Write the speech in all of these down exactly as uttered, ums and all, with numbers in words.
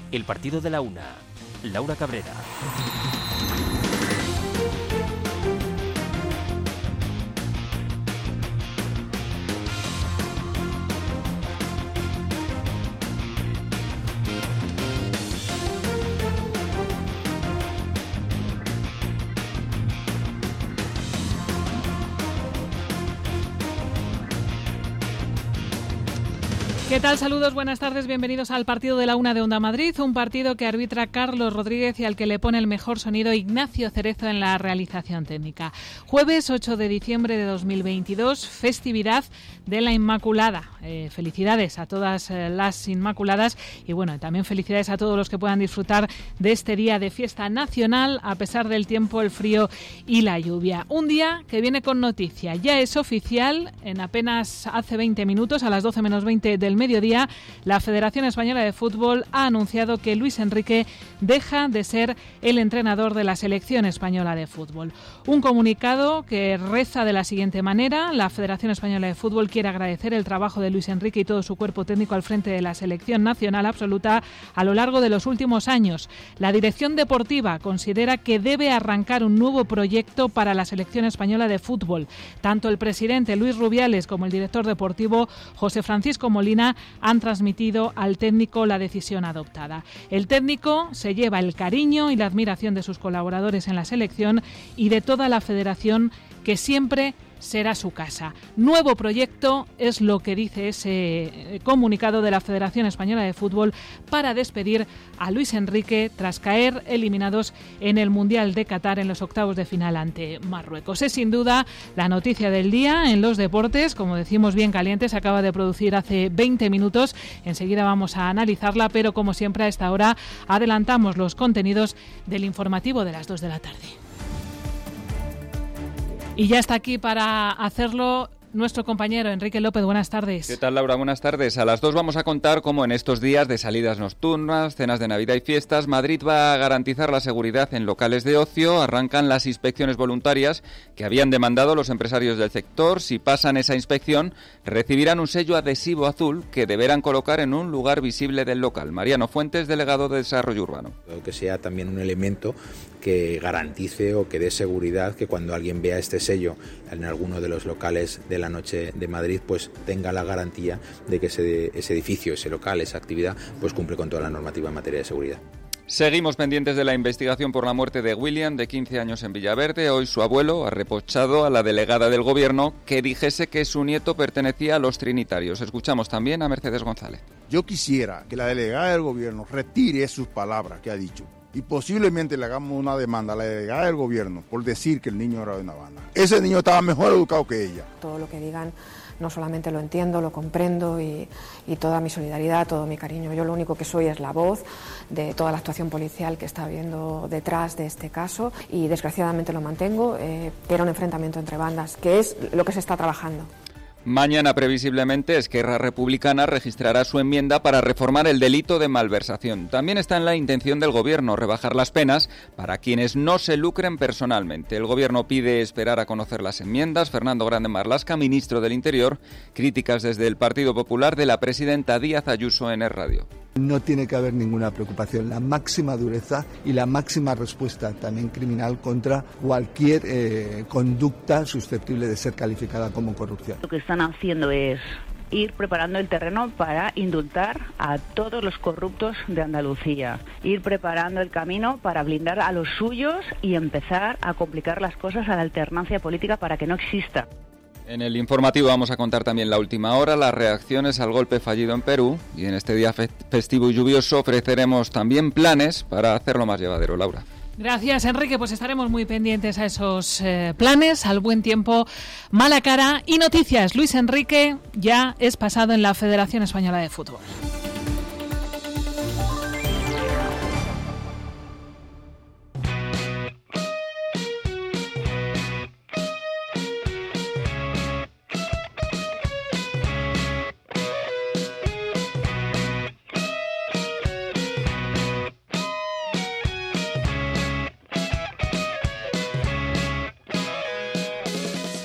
El partido de la una. Laura Cabrera. ¿Qué tal? Saludos, buenas tardes, bienvenidos al partido de la una de Onda Madrid, un partido que arbitra Carlos Rodríguez y al que le pone el mejor sonido Ignacio Cerezo en la realización técnica. Jueves ocho de diciembre de dos mil veintidós, festividad de la Inmaculada. Eh, felicidades a todas eh, las Inmaculadas y bueno, también felicidades a todos los que puedan disfrutar de este día de fiesta nacional a pesar del tiempo, el frío y la lluvia. Un día que viene con noticia, ya es oficial, en apenas hace veinte minutos, a las doce menos veinte del mediodía, la Federación Española de Fútbol ha anunciado que Luis Enrique deja de ser el entrenador de la Selección Española de Fútbol. Un comunicado que reza de la siguiente manera: la Federación Española de Fútbol quiere agradecer el trabajo de Luis Enrique y todo su cuerpo técnico al frente de la Selección Nacional Absoluta a lo largo de los últimos años. La dirección deportiva considera que debe arrancar un nuevo proyecto para la Selección Española de Fútbol. Tanto el presidente Luis Rubiales como el director deportivo José Francisco Molina han transmitido al técnico la decisión adoptada. El técnico se lleva el cariño y la admiración de sus colaboradores en la selección y de toda la federación, que siempre será su casa. Nuevo proyecto es lo que dice ese comunicado de la Federación Española de Fútbol para despedir a Luis Enrique tras caer eliminados en el Mundial de Qatar en los octavos de final ante Marruecos. Es sin duda la noticia del día en los deportes, como decimos, bien caliente, se acaba de producir hace veinte minutos. Enseguida vamos a analizarla, pero como siempre a esta hora adelantamos los contenidos del informativo de las dos de la tarde. Y ya está aquí para hacerlo nuestro compañero Enrique López. Buenas tardes. ¿Qué tal, Laura? Buenas tardes. A las dos vamos a contar cómo en estos días de salidas nocturnas, cenas de Navidad y fiestas, Madrid va a garantizar la seguridad en locales de ocio. Arrancan las inspecciones voluntarias que habían demandado los empresarios del sector. Si pasan esa inspección, recibirán un sello adhesivo azul que deberán colocar en un lugar visible del local. Mariano Fuentes, delegado de Desarrollo Urbano. Que sea también un elemento que garantice o que dé seguridad que cuando alguien vea este sello en alguno de los locales de la noche de Madrid, pues tenga la garantía de que ese, ese edificio, ese local, esa actividad, pues cumple con toda la normativa en materia de seguridad. Seguimos pendientes de la investigación por la muerte de William, de quince años, en Villaverde. Hoy su abuelo ha reprochado a la delegada del Gobierno que dijese que su nieto pertenecía a los trinitarios. Escuchamos también a Mercedes González. Yo quisiera que la delegada del Gobierno retire sus palabras que ha dicho y posiblemente le hagamos una demanda a la delegada del Gobierno por decir que el niño era de una banda. Ese niño estaba mejor educado que ella. Todo lo que digan no solamente lo entiendo, lo comprendo y, y toda mi solidaridad, todo mi cariño. Yo lo único que soy es la voz de toda la actuación policial que está habiendo detrás de este caso y desgraciadamente lo mantengo. Eh, era un enfrentamiento entre bandas, que es lo que se está trabajando. Mañana, previsiblemente, Esquerra Republicana registrará su enmienda para reformar el delito de malversación. También está en la intención del Gobierno rebajar las penas para quienes no se lucren personalmente. El Gobierno pide esperar a conocer las enmiendas. Fernando Grande Marlaska, ministro del Interior, críticas desde el Partido Popular de la presidenta Díaz Ayuso en Es Radio. No tiene que haber ninguna preocupación, la máxima dureza y la máxima respuesta también criminal contra cualquier eh, conducta susceptible de ser calificada como corrupción. Lo que están haciendo es ir preparando el terreno para indultar a todos los corruptos de Andalucía, ir preparando el camino para blindar a los suyos y empezar a complicar las cosas a la alternancia política para que no exista. En el informativo vamos a contar también la última hora, las reacciones al golpe fallido en Perú, y en este día festivo y lluvioso ofreceremos también planes para hacerlo más llevadero. Laura. Gracias, Enrique. Pues estaremos muy pendientes a esos eh, planes, al buen tiempo, mala cara y noticias. Luis Enrique ya es pasado en la Federación Española de Fútbol.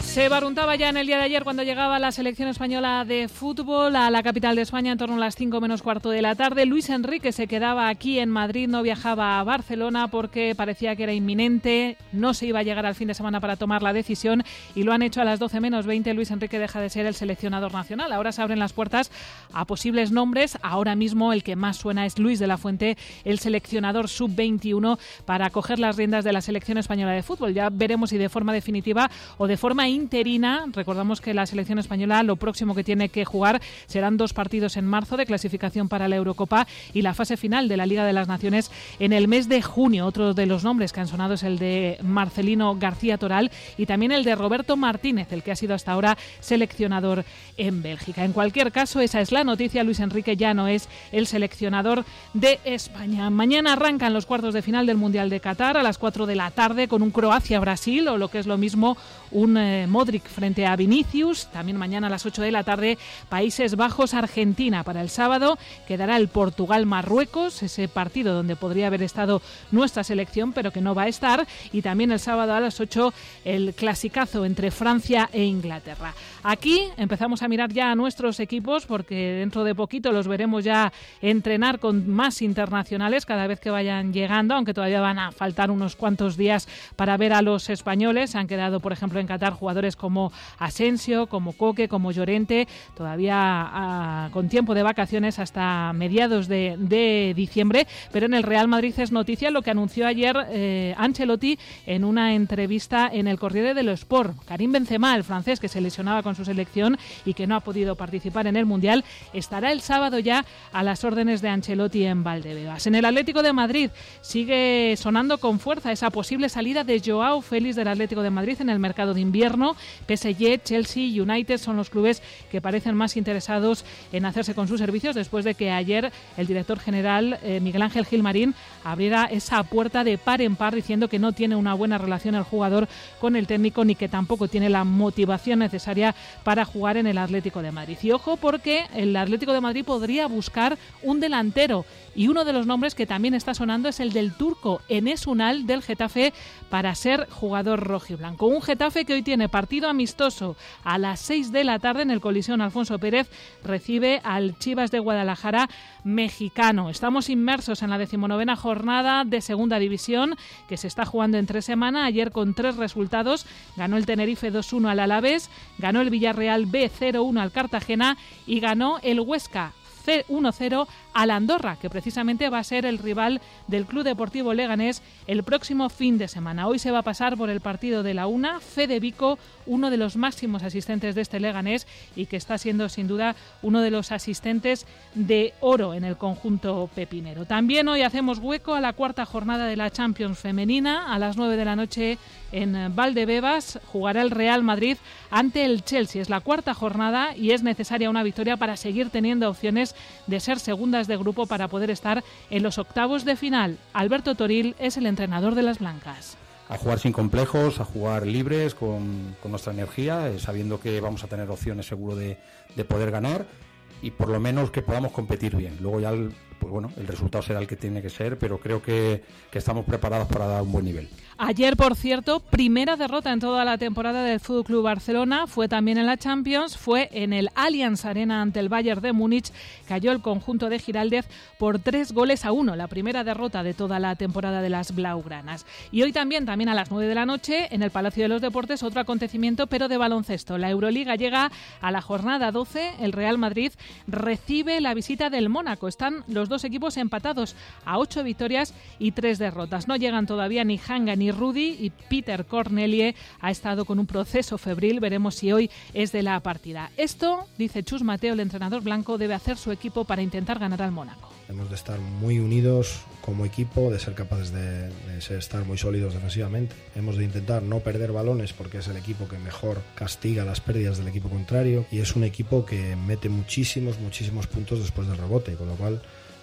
Se barruntaba ya en el día de ayer cuando llegaba la selección española de fútbol a la capital de España en torno a las cinco menos cuarto de la tarde. Luis Enrique se quedaba aquí en Madrid, no viajaba a Barcelona porque parecía que era inminente, no se iba a llegar al fin de semana para tomar la decisión y lo han hecho a las doce menos veinte. Luis Enrique deja de ser el seleccionador nacional. Ahora se abren las puertas a posibles nombres. Ahora mismo el que más suena es Luis de la Fuente, el seleccionador sub veintiuno, para coger las riendas de la selección española de fútbol. Ya veremos si de forma definitiva o de forma interina. Recordamos que la selección española lo próximo que tiene que jugar serán dos partidos en marzo de clasificación para la Eurocopa y la fase final de la Liga de las Naciones en el mes de junio. Otro de los nombres que han sonado es el de Marcelino García Toral y también el de Roberto Martínez, el que ha sido hasta ahora seleccionador en Bélgica. En cualquier caso, esa es la noticia. Luis Enrique ya no es el seleccionador de España. Mañana arrancan los cuartos de final del Mundial de Qatar a las cuatro de la tarde con un Croacia-Brasil o lo que es lo mismo un eh, Modric frente a Vinicius. También mañana a las ocho de la tarde Países Bajos-Argentina. Para el sábado quedará el Portugal-Marruecos, ese partido donde podría haber estado nuestra selección pero que no va a estar, y también el sábado a las ocho el clasicazo entre Francia e Inglaterra. Aquí empezamos a mirar ya a nuestros equipos porque dentro de poquito los veremos ya entrenar con más internacionales cada vez que vayan llegando, aunque todavía van a faltar unos cuantos días para ver a los españoles. Han quedado, por ejemplo, en Qatar jugadores como Asensio, como Coque, como Llorente, todavía a, con tiempo de vacaciones hasta mediados de, de diciembre, pero en el Real Madrid es noticia lo que anunció ayer eh, Ancelotti en una entrevista en el Corriere dello Sport. Karim Benzema, el francés que se lesionaba con su selección y que no ha podido participar en el Mundial, estará el sábado ya a las órdenes de Ancelotti en Valdebebas. En el Atlético de Madrid sigue sonando con fuerza esa posible salida de Joao Félix del Atlético de Madrid en el mercado de invierno. P S G, Chelsea, United son los clubes que parecen más interesados en hacerse con sus servicios después de que ayer el director general eh, Miguel Ángel Gilmarín abriera esa puerta de par en par diciendo que no tiene una buena relación el jugador con el técnico ni que tampoco tiene la motivación necesaria para jugar en el Atlético de Madrid. Y ojo porque el Atlético de Madrid podría buscar un delantero y uno de los nombres que también está sonando es el del turco Enes Unal del Getafe para ser jugador rojiblanco. Un Getafe que hoy tiene partido amistoso a las seis de la tarde en el Coliseum Alfonso Pérez, recibe al Chivas de Guadalajara mexicano. Estamos inmersos en la decimonovena jornada de Segunda División que se está jugando en tres semanas. Ayer con tres resultados ganó el Tenerife dos uno al Alavés, ganó el Villarreal B cero uno al Cartagena y ganó el Huesca uno cero al Andorra, que precisamente va a ser el rival del Club Deportivo Leganés el próximo fin de semana. Hoy se va a pasar por el partido de la una Fede Vico, uno de los máximos asistentes de este Leganés y que está siendo sin duda uno de los asistentes de oro en el conjunto pepinero. También hoy hacemos hueco a la cuarta jornada de la Champions femenina. A las nueve de la noche en Valdebebas jugará el Real Madrid ante el Chelsea. Es la cuarta jornada y es necesaria una victoria para seguir teniendo opciones de ser segundas de grupo para poder estar en los octavos de final. Alberto Toril es el entrenador de las blancas. A jugar sin complejos, a jugar libres, con, con nuestra energía, eh, sabiendo que vamos a tener opciones seguro de, de poder ganar y por lo menos que podamos competir bien. Luego ya el, pues bueno, el resultado será el que tiene que ser, pero creo que, que estamos preparados para dar un buen nivel. Ayer, por cierto, primera derrota en toda la temporada del F C Barcelona, fue también en la Champions, fue en el Allianz Arena ante el Bayern de Múnich, cayó el conjunto de Giraldez por tres goles a uno, la primera derrota de toda la temporada de las blaugranas. Y hoy también, también a las nueve de la noche, en el Palacio de los Deportes, otro acontecimiento, pero de baloncesto. La Euroliga llega a la jornada doce, el Real Madrid recibe la visita del Mónaco. Están los dos equipos empatados a ocho victorias y tres derrotas. No llegan todavía ni Hanga ni Rudy y Peter Cornelie ha estado con un proceso febril. Veremos si hoy es de la partida. Esto, dice Chus Mateo, el entrenador blanco, debe hacer su equipo para intentar ganar al Mónaco. Hemos de estar muy unidos como equipo, de ser capaces de, de ser, estar muy sólidos defensivamente. Hemos de intentar no perder balones porque es el equipo que mejor castiga las pérdidas del equipo contrario y es un equipo que mete muchísimos, muchísimos puntos después del rebote, con lo cual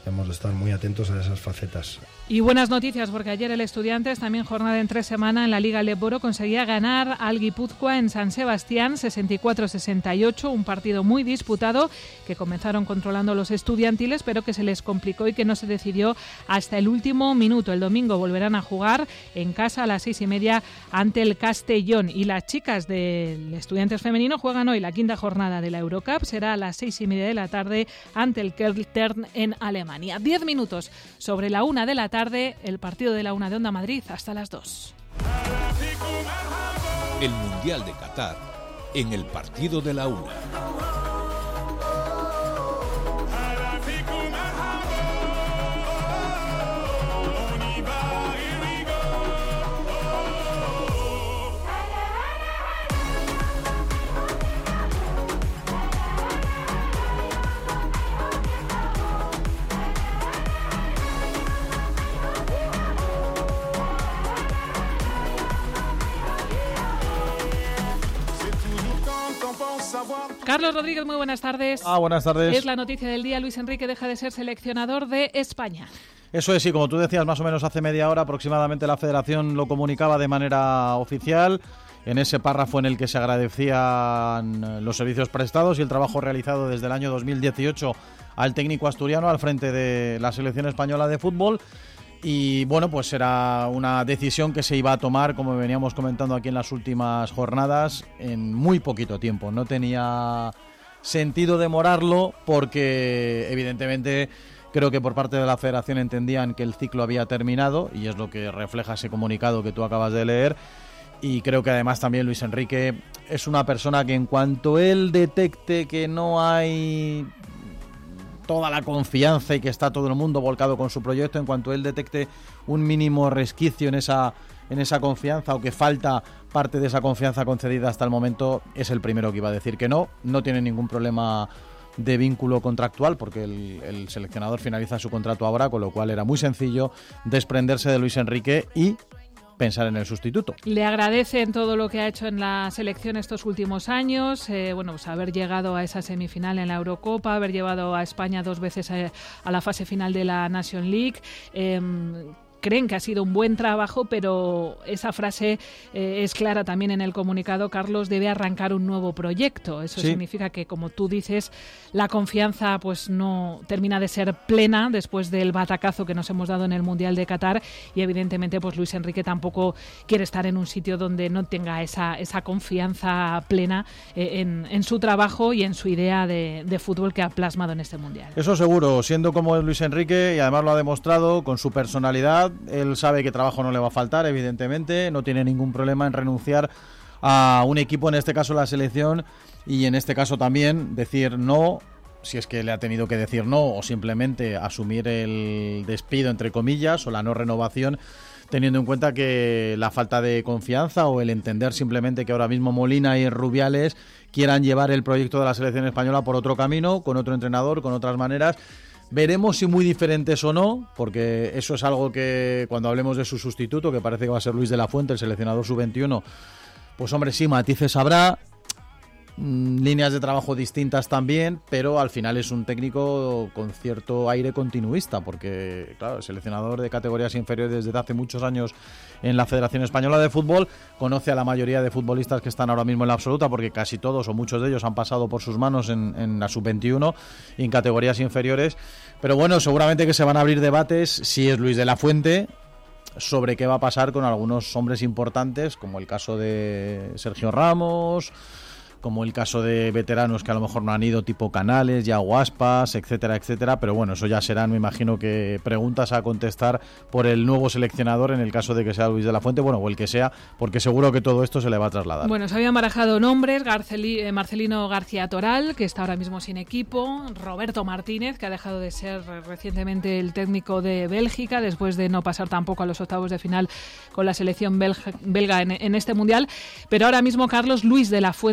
hemos de estar muy atentos a esas facetas. Y buenas noticias, porque ayer el Estudiantes, también jornada en tres semanas en la Liga Leporo, conseguía ganar al Guipúzcoa en San Sebastián sesenta y cuatro a sesenta y ocho, un partido muy disputado que comenzaron controlando los estudiantiles, pero que se les complicó y que no se decidió hasta el último minuto. El domingo volverán a jugar en casa a las seis y media ante el Castellón, y las chicas del Estudiantes femenino juegan hoy la quinta jornada de la Eurocup, será a las seis y media de la tarde ante el Köln en Alemania. Diez minutos sobre la una de la tarde. Tarde, el partido de la una de Onda Madrid hasta las dos. El Mundial de Qatar en el partido de la una. Carlos Rodríguez, muy buenas tardes. Ah, buenas tardes. Es la noticia del día. Luis Enrique deja de ser seleccionador de España. Eso es, sí, como tú decías, más o menos hace media hora aproximadamente la Federación lo comunicaba de manera oficial, en ese párrafo en el que se agradecían los servicios prestados y el trabajo realizado desde el año dos mil dieciocho al técnico asturiano al frente de la selección española de fútbol. Y bueno, pues era una decisión que se iba a tomar, como veníamos comentando aquí en las últimas jornadas, en muy poquito tiempo. No tenía sentido demorarlo porque evidentemente creo que por parte de la Federación entendían que el ciclo había terminado, y es lo que refleja ese comunicado que tú acabas de leer. Y creo que además también Luis Enrique es una persona que en cuanto él detecte que no hay toda la confianza y que está todo el mundo volcado con su proyecto, en cuanto él detecte un mínimo resquicio en esa, en esa confianza, o que falta parte de esa confianza concedida hasta el momento, es el primero que iba a decir que no. No tiene ningún problema de vínculo contractual porque el, el seleccionador finaliza su contrato ahora, con lo cual era muy sencillo desprenderse de Luis Enrique y pensar en el sustituto. Le agradecen todo lo que ha hecho en la selección estos últimos años, eh, bueno, pues haber llegado a esa semifinal en la Eurocopa, haber llevado a España dos veces a, a la fase final de la Nation League. Eh, creen que ha sido un buen trabajo, pero esa frase eh, es clara también en el comunicado. Carlos, debe arrancar un nuevo proyecto. Eso sí. Significa que, como tú dices, la confianza pues no termina de ser plena después del batacazo que nos hemos dado en el Mundial de Qatar, y evidentemente pues Luis Enrique tampoco quiere estar en un sitio donde no tenga esa, esa confianza plena eh, en, en su trabajo y en su idea de, de fútbol que ha plasmado en este Mundial. Eso seguro, siendo como es Luis Enrique, y además lo ha demostrado con su personalidad. Él sabe que trabajo no le va a faltar, evidentemente, no tiene ningún problema en renunciar a un equipo, en este caso la selección, y en este caso también decir no, si es que le ha tenido que decir no, o simplemente asumir el despido, entre comillas, o la no renovación, teniendo en cuenta que la falta de confianza o el entender simplemente que ahora mismo Molina y Rubiales quieran llevar el proyecto de la selección española por otro camino, con otro entrenador, con otras maneras. Veremos si muy diferentes o no, porque eso es algo que cuando hablemos de su sustituto, que parece que va a ser Luis de la Fuente, el seleccionador sub veintiuno, pues hombre, sí, matices habrá, mmm, líneas de trabajo distintas también, pero al final es un técnico con cierto aire continuista, porque claro, el seleccionador de categorías inferiores desde hace muchos años en la Federación Española de Fútbol, conoce a la mayoría de futbolistas que están ahora mismo en la absoluta, porque casi todos o muchos de ellos han pasado por sus manos en, en la sub veintiuno y en categorías inferiores. Pero bueno, seguramente que se van a abrir debates, si es Luis de la Fuente, sobre qué va a pasar con algunos hombres importantes, como el caso de Sergio Ramos, como el caso de veteranos que a lo mejor no han ido, tipo Canales, Yago Aspas, etcétera, etcétera, pero bueno, eso ya serán, me imagino, que preguntas a contestar por el nuevo seleccionador en el caso de que sea Luis de la Fuente, bueno, o el que sea, porque seguro que todo esto se le va a trasladar. Bueno, se habían barajado nombres, Garceli, eh, Marcelino García Toral, que está ahora mismo sin equipo, Roberto Martínez, que ha dejado de ser recientemente el técnico de Bélgica, después de no pasar tampoco a los octavos de final con la selección belga, belga en, en este Mundial, pero ahora mismo, Carlos, Luis de la Fuente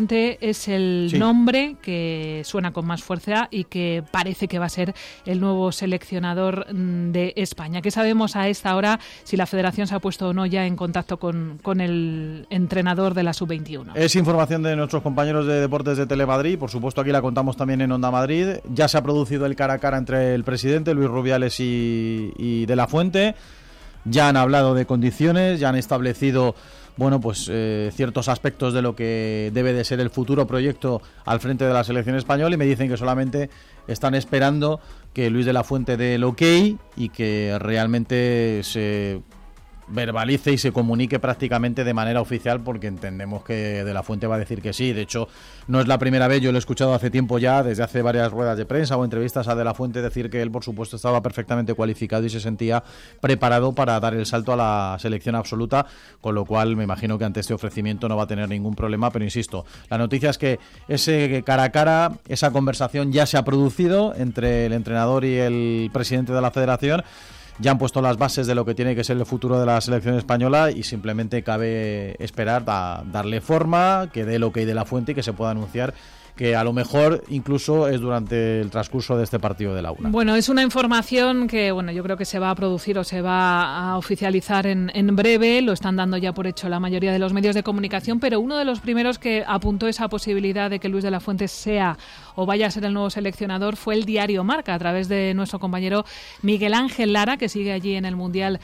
es el sí. nombre que suena con más fuerza y que parece que va a ser el nuevo seleccionador de España. ¿Qué sabemos a esta hora si la Federación se ha puesto o no ya en contacto con, con el entrenador de la sub veintiuno? Es información de nuestros compañeros de Deportes de Telemadrid. Por supuesto, aquí la contamos también en Onda Madrid. Ya se ha producido el cara a cara entre el presidente Luis Rubiales y, y De la Fuente. Ya han hablado de condiciones, ya han establecido bueno, pues eh, ciertos aspectos de lo que debe de ser el futuro proyecto al frente de la selección española, y me dicen que solamente están esperando que Luis de la Fuente dé el ok y que realmente se verbalice y se comunique prácticamente de manera oficial, porque entendemos que De la Fuente va a decir que sí. De hecho, no es la primera vez, yo lo he escuchado hace tiempo ya, desde hace varias ruedas de prensa o entrevistas a De la Fuente, decir que él, por supuesto, estaba perfectamente cualificado y se sentía preparado para dar el salto a la selección absoluta, con lo cual me imagino que ante este ofrecimiento no va a tener ningún problema. Pero insisto, la noticia es que ese cara a cara, esa conversación ya se ha producido entre el entrenador y el presidente de la federación. Ya han puesto las bases de lo que tiene que ser el futuro de la selección española y simplemente cabe esperar a darle forma, que dé el ok De la Fuente y que se pueda anunciar, que a lo mejor incluso es durante el transcurso de este partido de la una. Bueno, es una información que bueno, yo creo que se va a producir o se va a oficializar en, en breve. Lo están dando ya por hecho la mayoría de los medios de comunicación, pero uno de los primeros que apuntó esa posibilidad de que Luis de la Fuente sea o vaya a ser el nuevo seleccionador fue el diario Marca, a través de nuestro compañero Miguel Ángel Lara, que sigue allí en el Mundial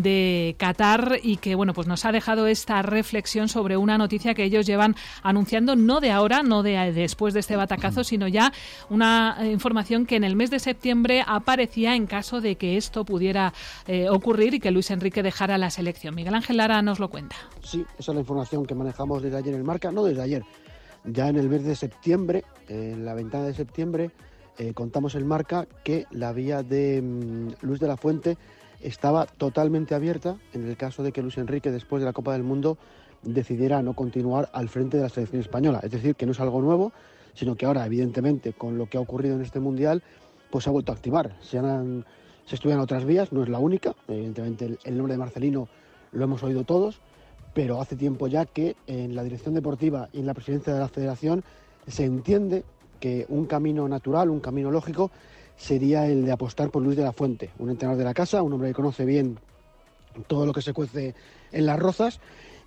de Qatar y que bueno, pues nos ha dejado esta reflexión sobre una noticia que ellos llevan anunciando no de ahora, no de después después de este batacazo, sino ya una información que en el mes de septiembre aparecía en caso de que esto pudiera eh, ocurrir y que Luis Enrique dejara la selección. Miguel Ángel Lara nos lo cuenta. Sí, esa es la información que manejamos desde ayer en el Marca, no desde ayer, ya en el mes de septiembre, eh, en la ventana de septiembre, eh, contamos en Marca que la vía de mm, Luis de la Fuente estaba totalmente abierta en el caso de que Luis Enrique, después de la Copa del Mundo, decidiera no continuar al frente de la selección española. Es decir, que no es algo nuevo, sino que ahora, evidentemente, con lo que ha ocurrido en este Mundial, pues se ha vuelto a activar. Se, han, se estudian otras vías, no es la única. Evidentemente, el, el nombre de Marcelino lo hemos oído todos, pero hace tiempo ya que en la dirección deportiva y en la presidencia de la federación se entiende que un camino natural, un camino lógico, sería el de apostar por Luis de la Fuente, un entrenador de la casa, un hombre que conoce bien todo lo que se cuece en las rozas,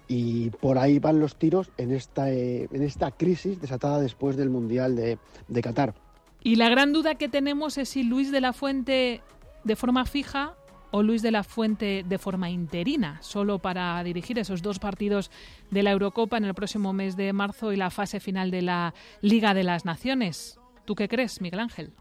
y por ahí van los tiros en esta, eh, en esta crisis desatada después del Mundial de, de Qatar. Y la gran duda que tenemos es si Luis de la Fuente de forma fija o Luis de la Fuente de forma interina, solo para dirigir esos dos partidos de la Eurocopa en el próximo mes de marzo y la fase final de la Liga de las Naciones. ¿Tú qué crees, Miguel Ángel?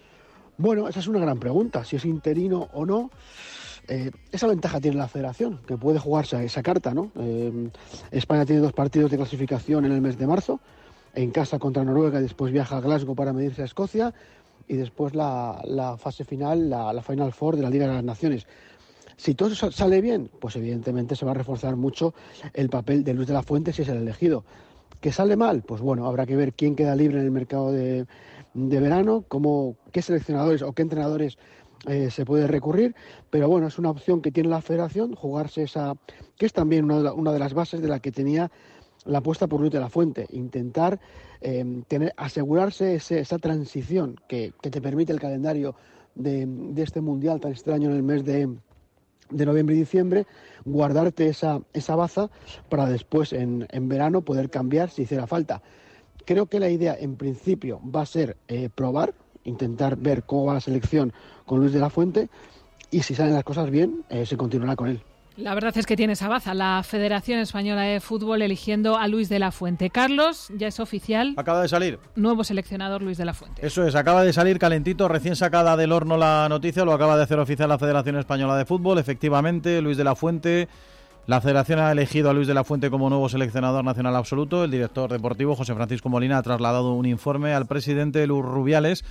Bueno, esa es una gran pregunta, si es interino o no. Eh, esa ventaja tiene la federación, que puede jugarse esa carta, ¿no? Eh, España tiene dos partidos de clasificación en el mes de marzo, en casa contra Noruega, y después viaja a Glasgow para medirse a Escocia, y después la, la fase final, la, la Final Four de la Liga de las Naciones. Si todo eso sale bien, pues evidentemente se va a reforzar mucho el papel de Luis de la Fuente si es el elegido. ¿Que sale mal? Pues bueno, habrá que ver quién queda libre en el mercado de, de verano, cómo, qué seleccionadores o qué entrenadores Eh, se puede recurrir, pero bueno, es una opción que tiene la federación, jugarse esa, que es también una de, la, una de las bases de la que tenía la apuesta por Luis de la Fuente, intentar eh, tener, asegurarse ese, esa transición que, que te permite el calendario de, de este Mundial tan extraño en el mes de, de noviembre y diciembre, guardarte esa, esa baza para después en, en verano poder cambiar si hiciera falta. Creo que la idea en principio va a ser eh, probar, intentar ver cómo va la selección con Luis de la Fuente, y si salen las cosas bien, eh, se continuará con él. La verdad es que tiene esa baza, la Federación Española de Fútbol eligiendo a Luis de la Fuente. Carlos, ya es oficial. Acaba de salir. Nuevo seleccionador Luis de la Fuente. Eso es, acaba de salir calentito, recién sacada del horno la noticia, lo acaba de hacer oficial la Federación Española de Fútbol. Efectivamente, Luis de la Fuente, la Federación ha elegido a Luis de la Fuente como nuevo seleccionador nacional absoluto. El director deportivo, José Francisco Molina, ha trasladado un informe al presidente Luis Rubiales,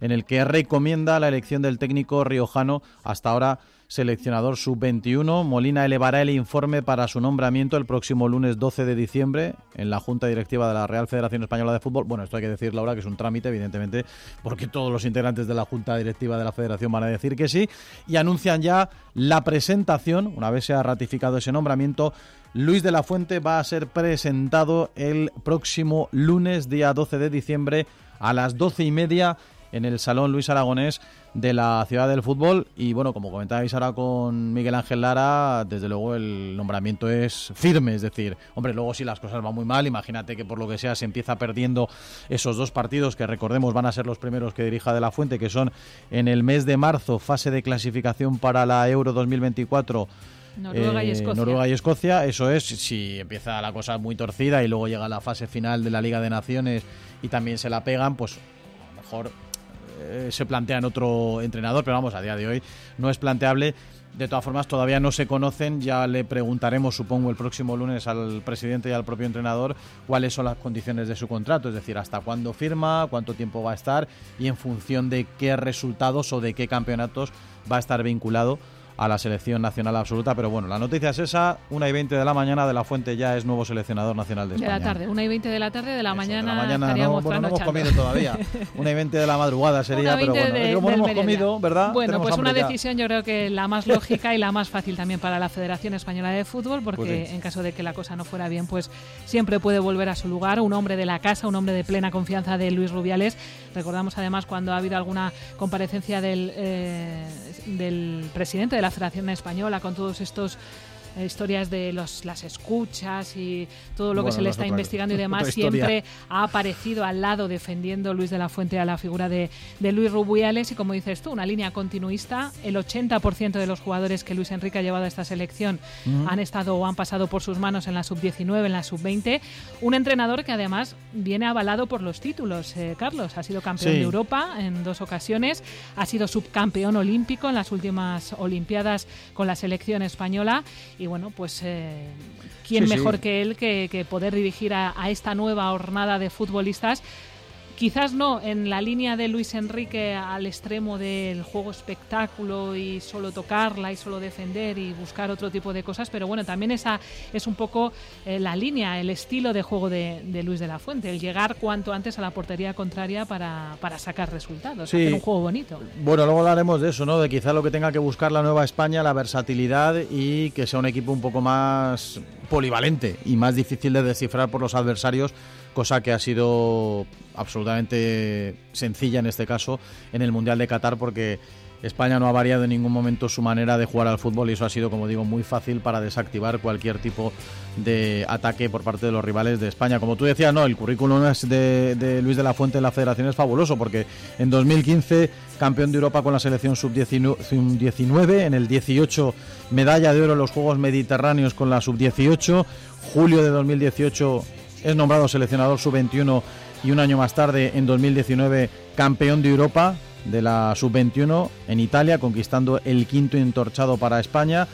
en el que recomienda la elección del técnico riojano, hasta ahora seleccionador sub veintiuno. Molina elevará el informe para su nombramiento el próximo lunes doce de diciembre en la Junta Directiva de la Real Federación Española de Fútbol. Bueno, esto hay que decir, Laura, que es un trámite, evidentemente, porque todos los integrantes de la Junta Directiva de la Federación van a decir que sí, y anuncian ya la presentación. Una vez se ha ratificado ese nombramiento, Luis de la Fuente va a ser presentado el próximo lunes, día doce de diciembre, a las doce y media, en el Salón Luis Aragonés de la Ciudad del Fútbol. Y bueno, como comentabais ahora con Miguel Ángel Lara, desde luego el nombramiento es firme, es decir, hombre, luego si las cosas van muy mal, imagínate que por lo que sea se empieza perdiendo esos dos partidos que, recordemos, van a ser los primeros que dirija de la Fuente, que son en el mes de marzo, fase de clasificación para la Euro dos mil veinticuatro, Noruega, eh, y Escocia. Noruega y Escocia, eso es, si empieza la cosa muy torcida y luego llega la fase final de la Liga de Naciones y también se la pegan, pues a lo mejor eh, se plantea en otro entrenador, pero vamos, a día de hoy no es planteable. De todas formas, todavía no se conocen, ya le preguntaremos, supongo, el próximo lunes al presidente y al propio entrenador cuáles son las condiciones de su contrato, es decir, hasta cuándo firma, cuánto tiempo va a estar y en función de qué resultados o de qué campeonatos va a estar vinculado a la selección nacional absoluta. Pero bueno, la noticia es esa, una y veinte de la mañana, De la Fuente ya es nuevo seleccionador nacional de España. De la tarde, una y veinte de la tarde, de la Eso, mañana, de la mañana estaríamos no, bueno, no hemos trasnochando. comido todavía, una y veinte de la madrugada sería, pero bueno, de, como no hemos mediodía. comido, ¿verdad? Bueno, Tenemos pues una hambre ya. decisión yo creo que la más lógica y la más fácil también para la Federación Española de Fútbol, porque Pues sí. en caso de que la cosa no fuera bien, pues siempre puede volver a su lugar, un hombre de la casa, un hombre de plena confianza de Luis Rubiales. Recordamos además cuando ha habido alguna comparecencia del, eh, del presidente de la Federación Española con todos estos eh, historias de los, las escuchas y todo lo Bueno, que se le no está es otra- investigando y demás, otra historia. siempre ha aparecido al lado defendiendo Luis de la Fuente a la figura de, de Luis Rubiales. Y como dices tú, una línea continuista. El ochenta por ciento de los jugadores que Luis Enrique ha llevado a esta selección Ujú. han estado o han pasado por sus manos en la sub diecinueve, en la sub veinte. Un entrenador que además viene avalado por los títulos, eh, Carlos. Ha sido campeón Sí. de Europa en dos ocasiones, ha sido subcampeón olímpico en las últimas Olimpiadas con la selección española. Y bueno, pues eh, quién Sí, mejor sí. que él que, que poder dirigir a, a esta nueva hornada de futbolistas. Quizás no en la línea de Luis Enrique al extremo del juego espectáculo y solo tocarla y solo defender y buscar otro tipo de cosas, pero bueno, también esa es un poco eh, la línea, el estilo de juego de, de Luis de la Fuente, el llegar cuanto antes a la portería contraria para, para sacar resultados, Sí. hacer un juego bonito. Bueno, luego hablaremos de eso, ¿no? De quizá lo que tenga que buscar la Nueva España, la versatilidad y que sea un equipo un poco más polivalente y más difícil de descifrar por los adversarios, cosa que ha sido absolutamente sencilla en este caso en el Mundial de Qatar, porque España no ha variado en ningún momento su manera de jugar al fútbol y eso ha sido, como digo, muy fácil para desactivar cualquier tipo de ataque por parte de los rivales de España. Como tú decías, no, el currículum es de, de Luis de la Fuente en la Federación es fabuloso, porque en dos mil quince campeón de Europa con la selección sub diecinueve, en el dieciocho medalla de oro en los Juegos Mediterráneos con la sub dieciocho, julio de dos mil dieciocho es nombrado seleccionador sub veintiuno y un año más tarde, en dos mil diecinueve, campeón de Europa de la sub veintiuno en Italia, conquistando el quinto entorchado para España.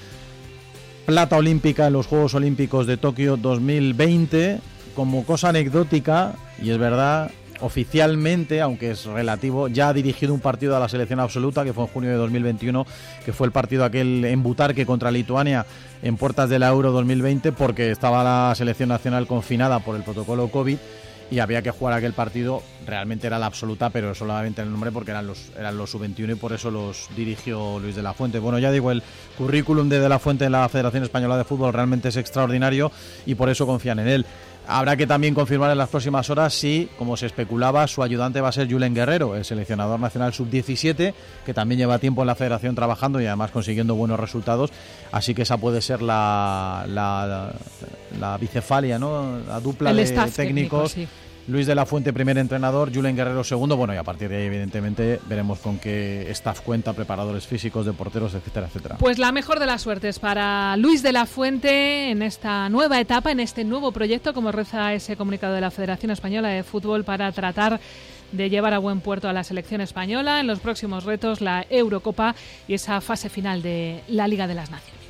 Plata olímpica en los Juegos Olímpicos de Tokio dos mil veinte. Como cosa anecdótica, y es verdad, oficialmente, aunque es relativo, ya ha dirigido un partido a la selección absoluta, que fue en junio de dos mil veintiuno, que fue el partido aquel en Butarque contra Lituania en puertas de la Euro dos mil veinte, porque estaba la selección nacional confinada por el protocolo COVID y había que jugar aquel partido. Realmente era la absoluta, pero solamente en el nombre, porque eran los eran los sub veintiuno y por eso los dirigió Luis de la Fuente. Bueno, ya digo, el currículum de De la Fuente en la Federación Española de Fútbol realmente es extraordinario y por eso confían en él. Habrá que también confirmar en las próximas horas si, como se especulaba, su ayudante va a ser Julen Guerrero, el seleccionador nacional sub diecisiete, que también lleva tiempo en la federación trabajando y además consiguiendo buenos resultados. Así que esa puede ser la, la, la bicefalia, ¿no? La dupla El de staff técnicos. técnico, sí. Luis de la Fuente, primer entrenador, Julen Guerrero, segundo. Bueno, y a partir de ahí, evidentemente, veremos con qué staff cuenta, preparadores físicos, de porteros, etcétera, etcétera. Pues la mejor de las suertes para Luis de la Fuente en esta nueva etapa, en este nuevo proyecto, como reza ese comunicado de la Federación Española de Fútbol, para tratar de llevar a buen puerto a la selección española en los próximos retos, la Eurocopa y esa fase final de la Liga de las Naciones.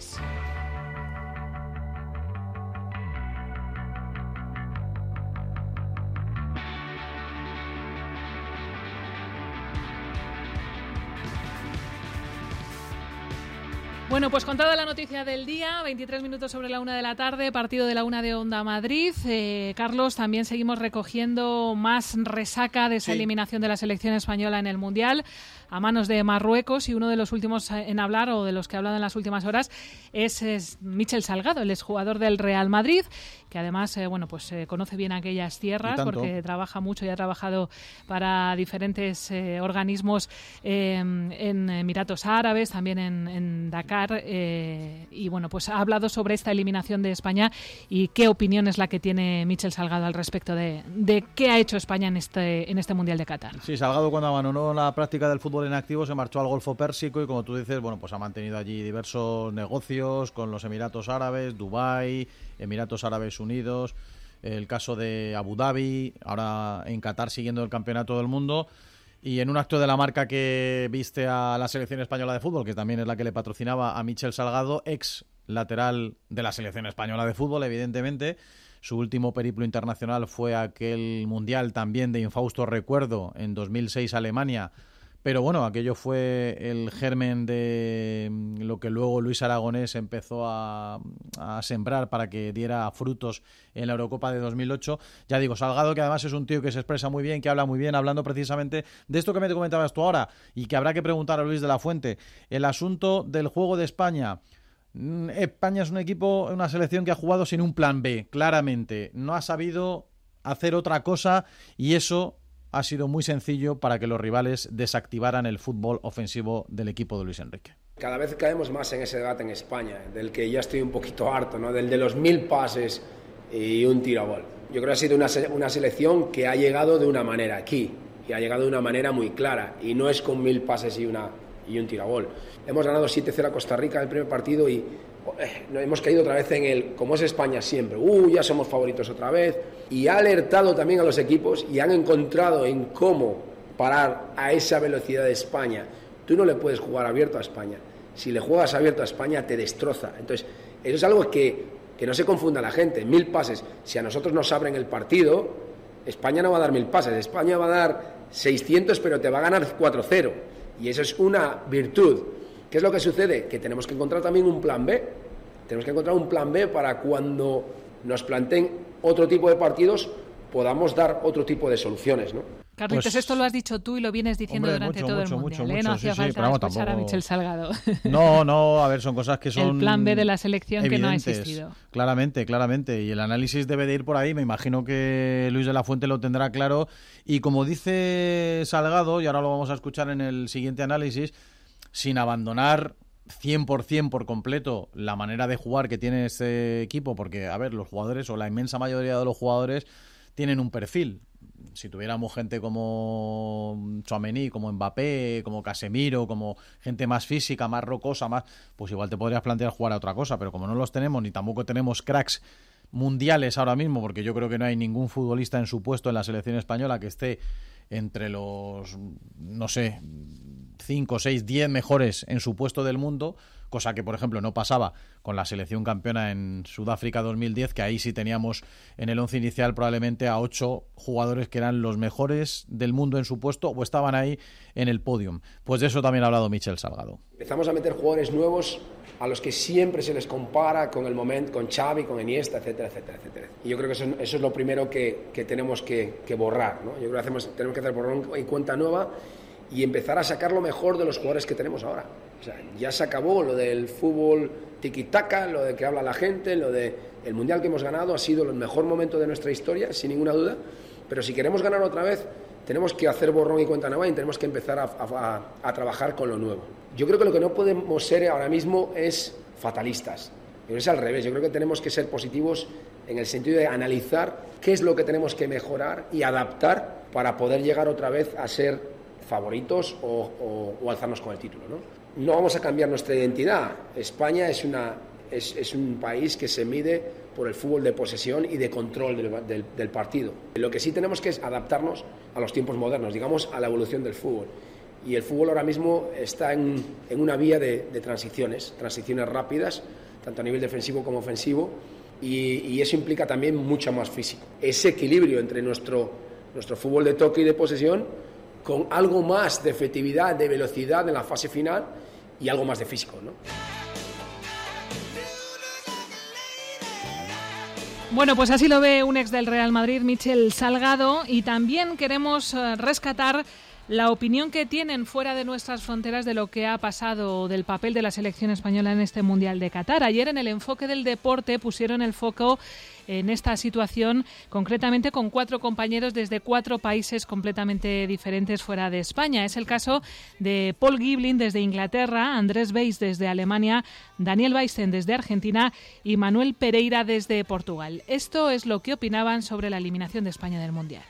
Bueno, pues contada la noticia del día, veintitrés minutos sobre la una de la tarde, partido de la una de Onda Madrid. Eh, Carlos, también seguimos recogiendo más resaca de esa sí. eliminación de la selección española en el Mundial a manos de Marruecos, y uno de los últimos en hablar, o de los que ha hablado en las últimas horas, es, es Michel Salgado, el exjugador del Real Madrid, que además eh, bueno, pues eh, conoce bien aquellas tierras porque trabaja mucho y ha trabajado para diferentes eh, organismos eh, en Emiratos Árabes, también en, en Dakar, eh, y bueno, pues ha hablado sobre esta eliminación de España y qué opinión es la que tiene Michel Salgado al respecto de, de qué ha hecho España en este, en este Mundial de Qatar. Sí, Salgado, cuando abandonó la práctica del fútbol en activo, se marchó al Golfo Pérsico y, como tú dices, bueno, pues ha mantenido allí diversos negocios con los Emiratos Árabes, Dubái, Emiratos Árabes Unidos, el caso de Abu Dhabi, ahora en Qatar siguiendo el campeonato del mundo. Y en un acto de la marca que viste a la selección española de fútbol, que también es la que le patrocinaba a Michel Salgado, ex lateral de la selección española de fútbol, evidentemente. Su último periplo internacional fue aquel Mundial también de infausto recuerdo en dos mil seis, Alemania. Pero bueno, aquello fue el germen de lo que luego Luis Aragonés empezó a, a sembrar para que diera frutos en la Eurocopa de dos mil ocho. Ya digo, Salgado, que además es un tío que se expresa muy bien, que habla muy bien, hablando precisamente de esto que me comentabas tú ahora, y que habrá que preguntar a Luis de la Fuente. El asunto del juego de España. España es un equipo, una selección que ha jugado sin un plan B, claramente. No ha sabido hacer otra cosa, y eso ha sido muy sencillo para que los rivales desactivaran el fútbol ofensivo del equipo de Luis Enrique. Cada vez caemos más en ese debate en España, del que ya estoy un poquito harto, ¿no? Del de los mil pases y un tiro a gol. Yo creo que ha sido una, una selección que ha llegado de una manera aquí, y ha llegado de una manera muy clara, y no es con mil pases y, una, y un tiro a gol. Hemos ganado siete cero a Costa Rica en el primer partido y eh, hemos caído otra vez en el, como es España siempre, uh, ya somos favoritos otra vez, y ha alertado también a los equipos y han encontrado en cómo parar a esa velocidad de España. Tú no le puedes jugar abierto a España. Si le juegas abierto a España, te destroza. Entonces, eso es algo que, que no se confunda la gente. Mil pases. Si a nosotros nos abren el partido, España no va a dar mil pases. España va a dar seiscientos, pero te va a ganar cuatro cero. Y eso es una virtud. ¿Qué es lo que sucede? Que tenemos que encontrar también un plan B. Tenemos que encontrar un plan B para cuando nos planteen otro tipo de partidos, podamos dar otro tipo de soluciones, ¿no? Carlitos, pues, esto lo has dicho tú y lo vienes diciendo hombre, durante mucho, todo mucho, el Mundial, mucho, ¿eh? No mucho, hacía sí, falta sí, pero escuchar tampoco... a Michel Salgado. No, no, a ver, son cosas que son... El plan B de la selección que no ha existido. Claramente, claramente, y el análisis debe de ir por ahí. Me imagino que Luis de la Fuente lo tendrá claro, y como dice Salgado, y ahora lo vamos a escuchar en el siguiente análisis, sin abandonar cien por ciento por completo la manera de jugar que tiene este equipo, porque, a ver, los jugadores, o la inmensa mayoría de los jugadores, tienen un perfil. Si tuviéramos gente como Tchouaméni, como Mbappé, como Casemiro, como gente más física, más rocosa, más, pues igual te podrías plantear jugar a otra cosa, pero como no los tenemos, ni tampoco tenemos cracks mundiales ahora mismo, porque yo creo que no hay ningún futbolista en su puesto en la selección española que esté entre los, no sé, cinco, seis, diez mejores en su puesto del mundo, cosa que, por ejemplo, no pasaba con la selección campeona en Sudáfrica dos mil diez, que ahí sí teníamos en el once inicial probablemente a ocho jugadores que eran los mejores del mundo en su puesto o estaban ahí en el podium. Pues de eso también ha hablado Michel Salgado. Empezamos a meter jugadores nuevos a los que siempre se les compara con el momento, con Xavi, con Iniesta, etcétera, etcétera, etcétera. Y yo creo que eso, eso es lo primero que, que tenemos que, que borrar, ¿no? Yo creo que hacemos, tenemos que hacer borrón y cuenta nueva y empezar a sacar lo mejor de los jugadores que tenemos ahora. O sea, ya se acabó lo del fútbol tiki-taka, lo de que habla la gente, lo de el Mundial que hemos ganado ha sido el mejor momento de nuestra historia, sin ninguna duda, pero si queremos ganar otra vez, tenemos que hacer borrón y cuenta nueva y tenemos que empezar a, a, a trabajar con lo nuevo. Yo creo que lo que no podemos ser ahora mismo es fatalistas. Yo creo que es al revés. Yo creo que tenemos que ser positivos en el sentido de analizar qué es lo que tenemos que mejorar y adaptar para poder llegar otra vez a ser favoritos o, o, o alzarnos con el título, ¿no? No vamos a cambiar nuestra identidad. España es, una, es, es un país que se mide por el fútbol de posesión y de control del, del, del partido. Lo que sí tenemos que es adaptarnos a los tiempos modernos, digamos, a la evolución del fútbol. Y el fútbol ahora mismo está en, en una vía de, de transiciones, transiciones rápidas, tanto a nivel defensivo como ofensivo, y, y eso implica también mucho más físico. Ese equilibrio entre nuestro, nuestro fútbol de toque y de posesión con algo más de efectividad, de velocidad en la fase final y algo más de físico, ¿no? Bueno, pues así lo ve un ex del Real Madrid, Michel Salgado, y también queremos uh, rescatar la opinión que tienen fuera de nuestras fronteras de lo que ha pasado, del papel de la selección española en este Mundial de Qatar. Ayer en el enfoque del deporte pusieron el foco en esta situación, concretamente con cuatro compañeros desde cuatro países completamente diferentes fuera de España. Es el caso de Paul Giblin desde Inglaterra, Andrés Weiss desde Alemania, Daniel Baysten desde Argentina y Manuel Pereira desde Portugal. Esto es lo que opinaban sobre la eliminación de España del Mundial.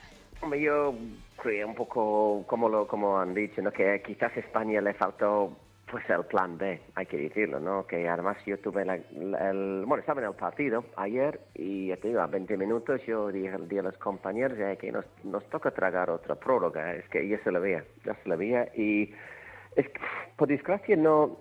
Yo creo un poco como lo como han dicho, ¿no? Que quizás a España le faltó pues el plan B, hay que decirlo, ¿no? Que además yo tuve la, la, el, bueno, estaba en el partido ayer y ya te digo, a veinte minutos yo dije, dije a los compañeros eh, que nos, nos toca tragar otra prórroga, es que ya se lo veía, ya se lo veía y es que, por desgracia no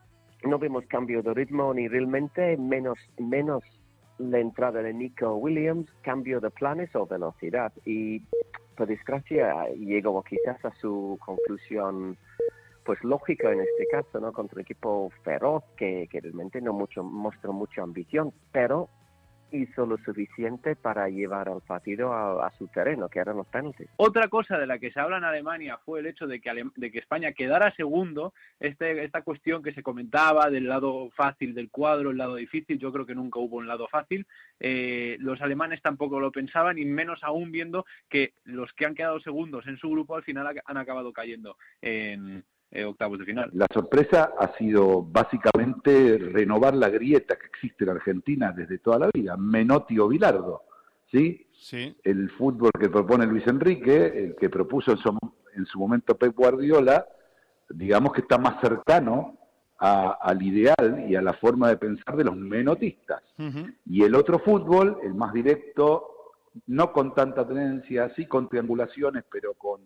no vemos cambio de ritmo ni realmente menos menos la entrada de Nico Williams, cambio de planes o velocidad y por desgracia llegó quizás a su conclusión pues lógica en este caso, ¿no? Contra un equipo feroz que, que realmente no mucho mostró mucha ambición, pero hizo lo suficiente para llevar al partido a, a su terreno, que eran los penaltis. Otra cosa de la que se habla en Alemania fue el hecho de que, Ale- de que España quedara segundo. Este, esta cuestión que se comentaba del lado fácil del cuadro, el lado difícil, yo creo que nunca hubo un lado fácil. Eh, los alemanes tampoco lo pensaban, y menos aún viendo que los que han quedado segundos en su grupo al final han acabado cayendo en Eh, octavos de final. La sorpresa ha sido básicamente renovar la grieta que existe en Argentina desde toda la vida, Menotti o Bilardo, ¿sí? Sí. El fútbol que propone Luis Enrique, el que propuso en su, en su momento Pep Guardiola, digamos que está más cercano a, al ideal y a la forma de pensar de los menotistas. Uh-huh. Y el otro fútbol, el más directo, no con tanta tenencia, sí con triangulaciones, pero con,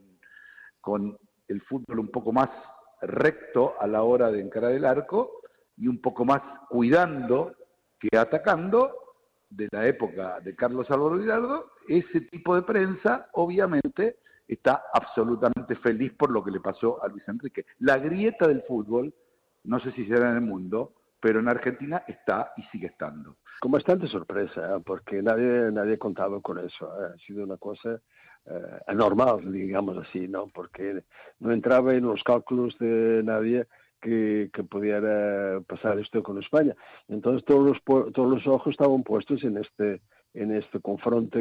con el fútbol un poco más recto a la hora de encarar el arco y un poco más cuidando que atacando, de la época de Carlos Álvaro Bilardo. Ese tipo de prensa obviamente está absolutamente feliz por lo que le pasó a Luis Enrique. La grieta del fútbol, no sé si será en el mundo, pero en Argentina está y sigue estando. Con bastante sorpresa, ¿eh? Porque nadie nadie contaba con eso, ¿eh? Ha sido una cosa eh, anormal, digamos así, ¿no? Porque no entraba en los cálculos de nadie que, que pudiera pasar esto con España. Entonces todos los todos los ojos estaban puestos en este en este confronto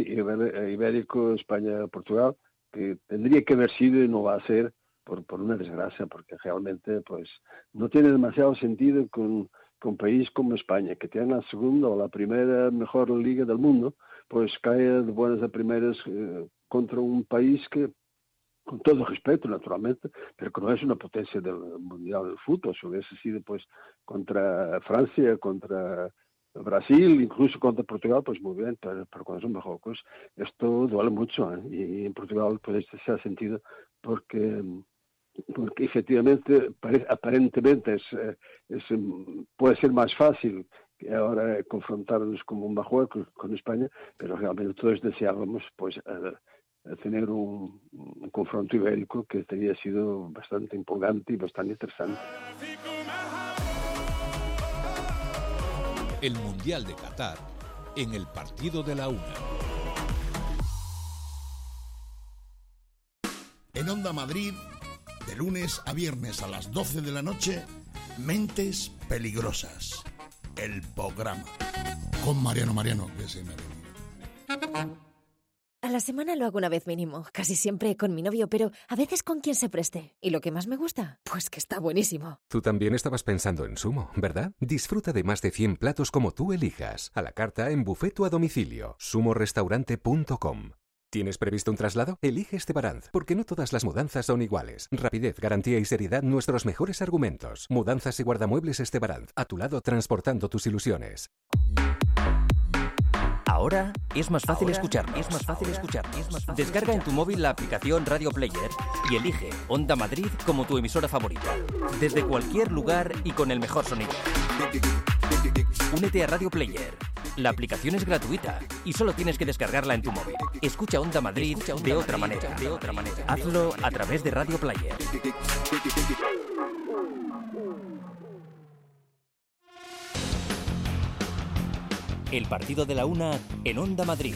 ibérico España-Portugal, que tendría que haber sido y no va a ser por, por una desgracia, porque realmente pues no tiene demasiado sentido con que un país como España, que tiene la segunda o la primera mejor liga del mundo, pues cae de buenas a primeras eh, contra un país que, con todo respeto naturalmente, pero que no es una potencia del mundial del fútbol. Si hubiese sido pues contra Francia, contra Brasil, incluso contra Portugal, pues muy bien, pero, pero cuando son Marruecos, esto duele mucho, ¿eh? Y en Portugal pues esto se ha sentido porque porque efectivamente aparentemente es, es puede ser más fácil que ahora confrontarnos como un Marruecos con España, pero realmente todos deseábamos pues uh, tener un, un confronto ibérico que habría sido bastante imponente y bastante interesante. El Mundial de Qatar en el partido de la una. En Onda Madrid, de lunes a viernes a las doce de la noche, Mentes Peligrosas, el programa. Con Mariano Mariano, que se me A la semana lo hago una vez mínimo, casi siempre con mi novio, pero a veces con quien se preste. ¿Y lo que más me gusta? Pues que está buenísimo. Tú también estabas pensando en Sumo, ¿verdad? Disfruta de más de cien platos como tú elijas, a la carta en buffet o a domicilio. sumo restaurante punto com. ¿Tienes previsto un traslado? Elige Estebaranz, porque no todas las mudanzas son iguales. Rapidez, garantía y seriedad, nuestros mejores argumentos. Mudanzas y guardamuebles Estebaranz, a tu lado transportando tus ilusiones. Ahora es más fácil Ahora escucharnos. Es más fácil Ahora escucharnos. es más fácil Descarga en tu móvil la aplicación Radio Player y elige Onda Madrid como tu emisora favorita. Desde cualquier lugar y con el mejor sonido. Únete a Radio Player. La aplicación es gratuita y solo tienes que descargarla en tu móvil. Escucha Onda Madrid, Escucha Onda de, Madrid otra manera. de otra manera. Hazlo a través de Radio Player. El partido de la una en Onda Madrid.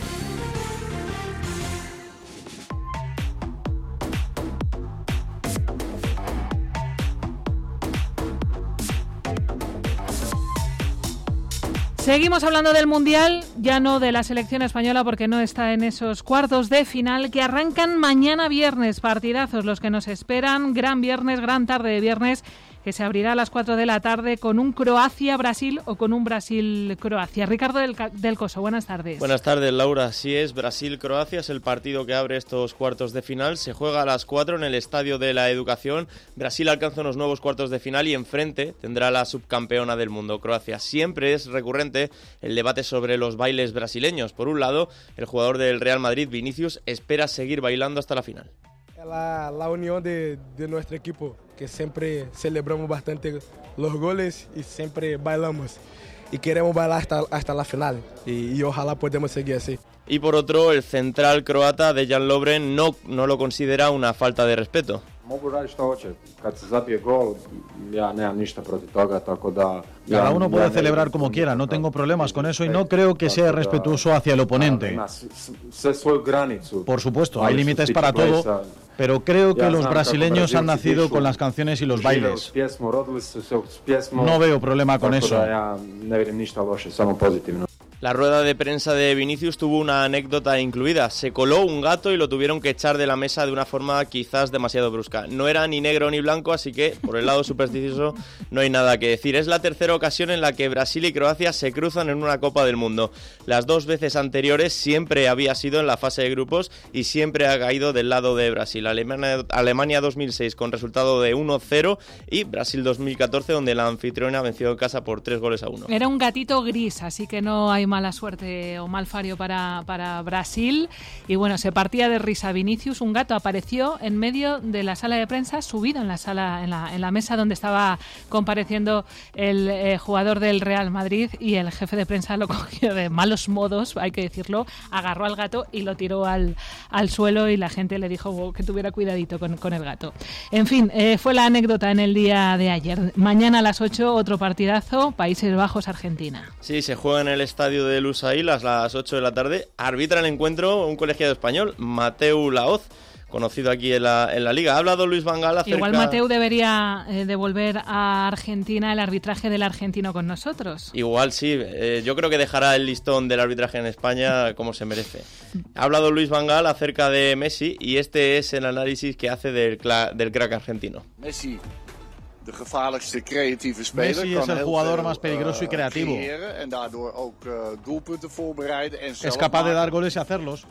Seguimos hablando del Mundial, ya no de la selección española porque no está en esos cuartos de final que arrancan mañana viernes. Partidazos los que nos esperan, gran viernes, gran tarde de viernes, que se abrirá a las cuatro de la tarde con un Croacia-Brasil o con un Brasil-Croacia. Ricardo del, del Coso, buenas tardes. Buenas tardes, Laura. Así es, Brasil-Croacia es el partido que abre estos cuartos de final. Se juega a las cuatro en el Estadio de la Educación. Brasil alcanza unos nuevos cuartos de final y enfrente tendrá la subcampeona del mundo, Croacia. Siempre es recurrente el debate sobre los bailes brasileños. Por un lado, el jugador del Real Madrid, Vinicius, espera seguir bailando hasta la final. La, la unión de, de nuestro equipo, que siempre celebramos bastante los goles y siempre bailamos. Y queremos bailar hasta, hasta la final. Y, y ojalá podamos seguir así. Y por otro, el central croata, Dejan Lovren, no, no lo considera una falta de respeto. Cada uno puede celebrar como quiera, no tengo problemas con eso y no creo que sea respetuoso hacia el oponente. Por supuesto, hay límites para todo, pero creo que los brasileños han nacido con las canciones y los bailes. No veo problema con eso. La rueda de prensa de Vinicius tuvo una anécdota incluida. Se coló un gato y lo tuvieron que echar de la mesa de una forma quizás demasiado brusca. No era ni negro ni blanco, así que por el lado supersticioso no hay nada que decir. Es la tercera ocasión en la que Brasil y Croacia se cruzan en una Copa del Mundo. Las dos veces anteriores siempre había sido en la fase de grupos y siempre ha caído del lado de Brasil. Alemania, Alemania dos mil seis con resultado de uno cero y Brasil dos mil catorce donde la anfitriona venció en casa por tres goles a uno. Era un gatito gris, así que no hay mala suerte o mal fario para, para Brasil. Y bueno, se partía de risa Vinicius. Un gato apareció en medio de la sala de prensa, subido en la sala, en la, en la mesa donde estaba compareciendo el eh, jugador del Real Madrid, y el jefe de prensa lo cogió de malos modos, hay que decirlo, agarró al gato y lo tiró al, al suelo, y la gente le dijo que tuviera cuidadito con, con el gato. En fin, eh, fue la anécdota en el día de ayer. Mañana a las ocho otro partidazo, Países Bajos-Argentina. Sí, se juega en el estadio de Lusail a las ocho de la tarde. Arbitra el encuentro un colegiado español, Mateu Laoz, conocido aquí en la, en la Liga. Ha hablado Luis Van Gaal acerca... Igual Mateu debería eh, devolver a Argentina el arbitraje del argentino con nosotros. Igual sí. Eh, yo creo que dejará el listón del arbitraje en España como se merece. Ha hablado Luis Van Gaal acerca de Messi y este es el análisis que hace del, del crack argentino. Messi. De gevaarlijkste creatieve speler. Messi es el jugador más peligroso y creativo. Es capaz de dar goles y hacerlos.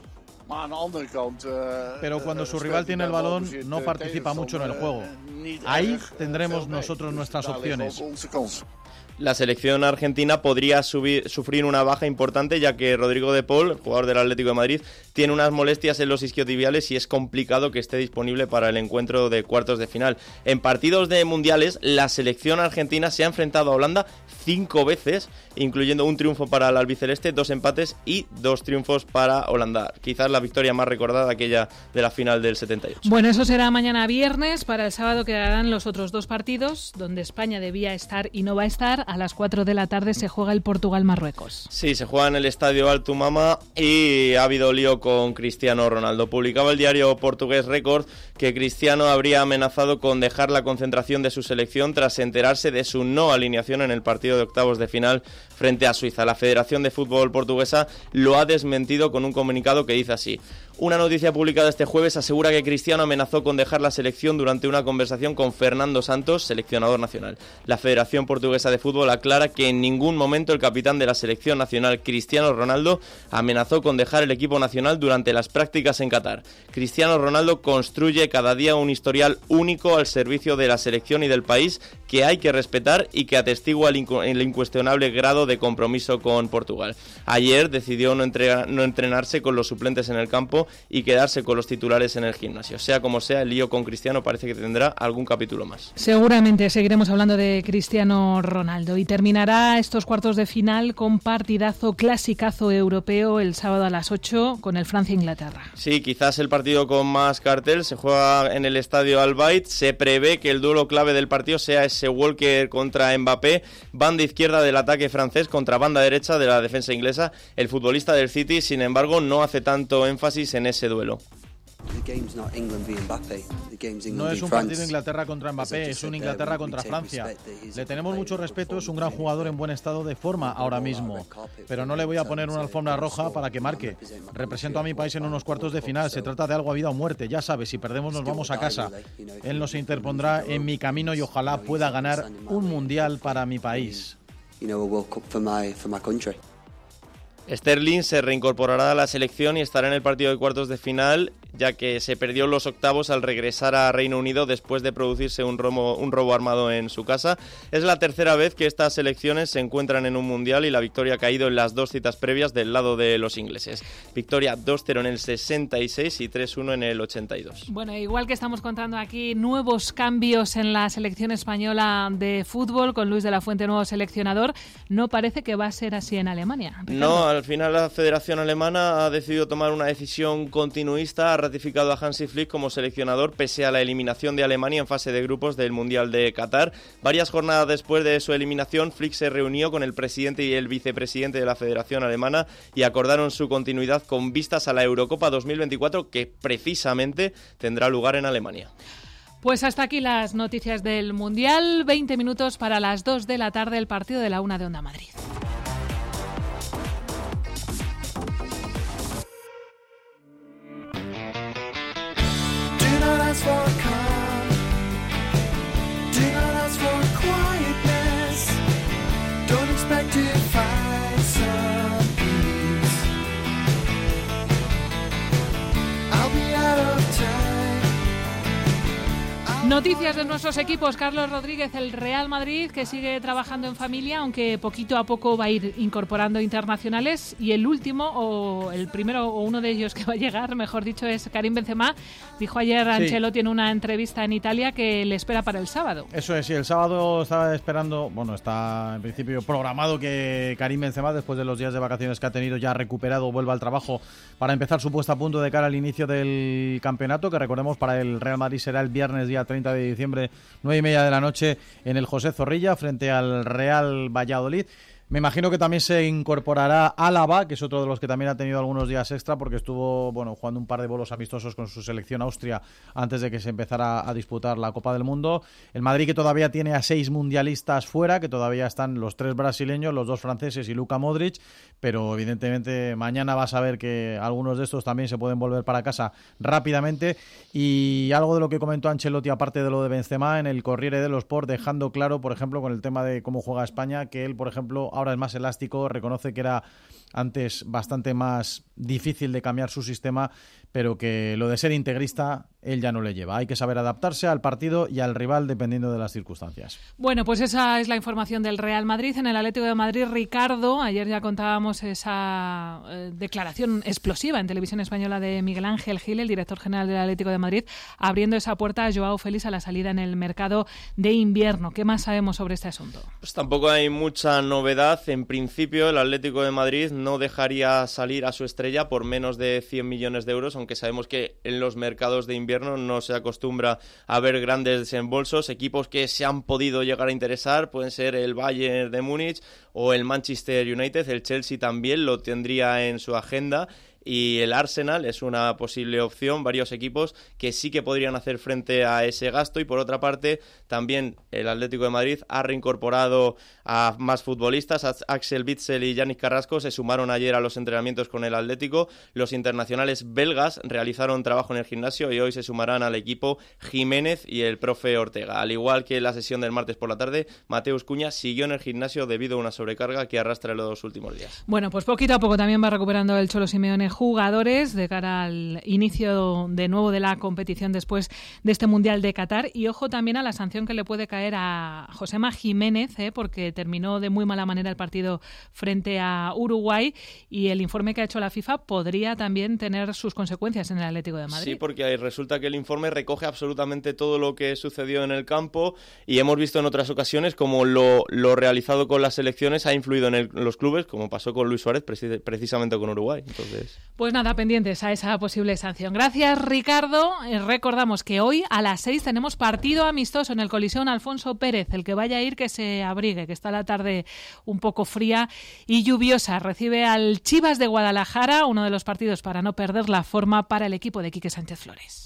Pero cuando su rival tiene el balón, no participa mucho en el juego. Ahí tendremos nosotros nuestras opciones. La selección argentina podría subir, sufrir una baja importante, ya que Rodrigo de Paul, jugador del Atlético de Madrid, tiene unas molestias en los isquiotibiales y es complicado que esté disponible para el encuentro de cuartos de final. En partidos de mundiales, la selección argentina se ha enfrentado a Holanda cinco veces, incluyendo un triunfo para el albiceleste, dos empates y dos triunfos para Holanda. Quizás la victoria más recordada, aquella de la final del setenta y ocho. Bueno, eso será mañana viernes. Para el sábado quedarán los otros dos partidos, donde España debía estar y no va a estar. A las cuatro de la tarde se juega el Portugal-Marruecos. Sí, se juega en el estadio Altumama y ha habido lío con Cristiano Ronaldo. Publicaba el diario portugués Record que Cristiano habría amenazado con dejar la concentración de su selección tras enterarse de su no alineación en el partido de octavos de final frente a Suiza. La Federación de Fútbol Portuguesa lo ha desmentido con un comunicado que dice así: una noticia publicada este jueves asegura que Cristiano amenazó con dejar la selección durante una conversación con Fernando Santos, seleccionador nacional. La Federación Portuguesa de Fútbol aclara que en ningún momento el capitán de la selección nacional, Cristiano Ronaldo, amenazó con dejar el equipo nacional durante las prácticas en Qatar. Cristiano Ronaldo construye cada día un historial único al servicio de la selección y del país que hay que respetar y que atestigua el, incu- el incuestionable grado de compromiso con Portugal. Ayer decidió no, entregar, no entrenarse con los suplentes en el campo y quedarse con los titulares en el gimnasio. Sea como sea, el lío con Cristiano parece que tendrá algún capítulo más. Seguramente seguiremos hablando de Cristiano Ronaldo y terminará estos cuartos de final con partidazo, clasicazo europeo el sábado a las ocho con el Francia-Inglaterra. Sí, quizás el partido con más cartel, se juega en el estadio Al Bayt. Se prevé que el duelo clave del partido sea ese Walker contra Mbappé, banda izquierda del ataque francés contra banda derecha de la defensa inglesa. El futbolista del City, sin embargo, no hace tanto énfasis en ese duelo. No es un partido Inglaterra contra Mbappé, es un Inglaterra contra Francia. Le tenemos mucho respeto, es un gran jugador en buen estado de forma ahora mismo, pero no le voy a poner una alfombra roja para que marque. Represento a mi país en unos cuartos de final, se trata de algo a vida o muerte, ya sabes, si perdemos nos vamos a casa. Él no se interpondrá en mi camino y ojalá pueda ganar un mundial para mi país. Sterling se reincorporará a la selección y estará en el partido de cuartos de final, ya que se perdió los octavos al regresar a Reino Unido después de producirse un robo, un robo armado en su casa. Es la tercera vez que estas selecciones se encuentran en un mundial y la victoria ha caído en las dos citas previas del lado de los ingleses. Victoria dos cero en el sesenta y seis y tres uno en el ochenta y dos. Bueno, igual que estamos contando aquí nuevos cambios en la selección española de fútbol con Luis de la Fuente, nuevo seleccionador, no parece que va a ser así en Alemania. Ricardo. No, al final la Federación Alemana ha decidido tomar una decisión continuista, ha ratificado a Hansi Flick como seleccionador pese a la eliminación de Alemania en fase de grupos del Mundial de Qatar. Varias jornadas después de su eliminación, Flick se reunió con el presidente y el vicepresidente de la Federación Alemana y acordaron su continuidad con vistas a la Eurocopa dos mil veinticuatro, que precisamente tendrá lugar en Alemania. Pues hasta aquí las noticias del Mundial. veinte minutos para las dos de la tarde, el partido de la una de Onda Madrid. For calm, do not ask for quietness, don't expect to find some peace. I'll be out of time. Noticias de nuestros equipos. Carlos Rodríguez, el Real Madrid, que sigue trabajando en familia, aunque poquito a poco va a ir incorporando internacionales. Y el último, o el primero, o uno de ellos que va a llegar, mejor dicho, es Karim Benzema. Dijo ayer Sí. Ancelotti en una entrevista en Italia que le espera para el sábado. Eso es, sí, el sábado estaba esperando, bueno, está en principio programado que Karim Benzema, después de los días de vacaciones que ha tenido ya recuperado, vuelva al trabajo para empezar su puesta a punto de cara al inicio del campeonato, que recordemos para el Real Madrid será el viernes día treinta de diciembre, nueve y media de la noche, en el José Zorrilla, frente al Real Valladolid. Me imagino que también se incorporará Álava, que es otro de los que también ha tenido algunos días extra porque estuvo bueno jugando un par de bolos amistosos con su selección Austria antes de que se empezara a disputar la Copa del Mundo. El Madrid, que todavía tiene a seis mundialistas fuera, que todavía están los tres brasileños, los dos franceses y Luka Modric, pero evidentemente mañana vas a ver que algunos de estos también se pueden volver para casa rápidamente. Y algo de lo que comentó Ancelotti, aparte de lo de Benzema, en el Corriere dello Sport, dejando claro, por ejemplo, con el tema de cómo juega España, que él, por ejemplo, ahora es más elástico, reconoce que era antes bastante más difícil de cambiar su sistema, pero que lo de ser integrista él ya no le lleva. Hay que saber adaptarse al partido y al rival dependiendo de las circunstancias. Bueno, pues esa es la información del Real Madrid. En el Atlético de Madrid, Ricardo, ayer ya contábamos esa eh, declaración explosiva en Televisión Española de Miguel Ángel Gil, el director general del Atlético de Madrid, abriendo esa puerta a Joao Félix a la salida en el mercado de invierno. ¿Qué más sabemos sobre este asunto? Pues tampoco hay mucha novedad. En principio, el Atlético de Madrid no dejaría salir a su estrella por menos de cien millones de euros, aunque sabemos que en los mercados de invierno no se acostumbra a ver grandes desembolsos. Equipos que se han podido llegar a interesar pueden ser el Bayern de Múnich o el Manchester United. El Chelsea también lo tendría en su agenda. Y el Arsenal es una posible opción, varios equipos que sí que podrían hacer frente a ese gasto. Y por otra parte, también el Atlético de Madrid ha reincorporado a más futbolistas. Axel Witsel y Yannick Carrasco se sumaron ayer a los entrenamientos con el Atlético. Los internacionales belgas realizaron trabajo en el gimnasio y hoy se sumarán al equipo Jiménez y el profe Ortega. Al igual que en la sesión del martes por la tarde, Mateus Cunha siguió en el gimnasio debido a una sobrecarga que arrastra en los últimos días. Bueno, pues poquito a poco también va recuperando el Cholo Simeone jugadores de cara al inicio de nuevo de la competición después de este Mundial de Qatar. Y ojo también a la sanción que le puede caer a Josema Jiménez, ¿eh? porque terminó de muy mala manera el partido frente a Uruguay, y el informe que ha hecho la FIFA podría también tener sus consecuencias en el Atlético de Madrid. Sí, porque resulta que el informe recoge absolutamente todo lo que sucedió en el campo, y hemos visto en otras ocasiones como lo, lo realizado con las selecciones ha influido en, el, en los clubes, como pasó con Luis Suárez precisamente con Uruguay. Entonces... Pues nada, pendientes a esa posible sanción. Gracias, Ricardo. Eh, recordamos que hoy a las seis tenemos partido amistoso en el Coliseum Alfonso Pérez. El que vaya a ir que se abrigue, que está la tarde un poco fría y lluviosa. Recibe al Chivas de Guadalajara, uno de los partidos para no perder la forma para el equipo de Quique Sánchez Flores.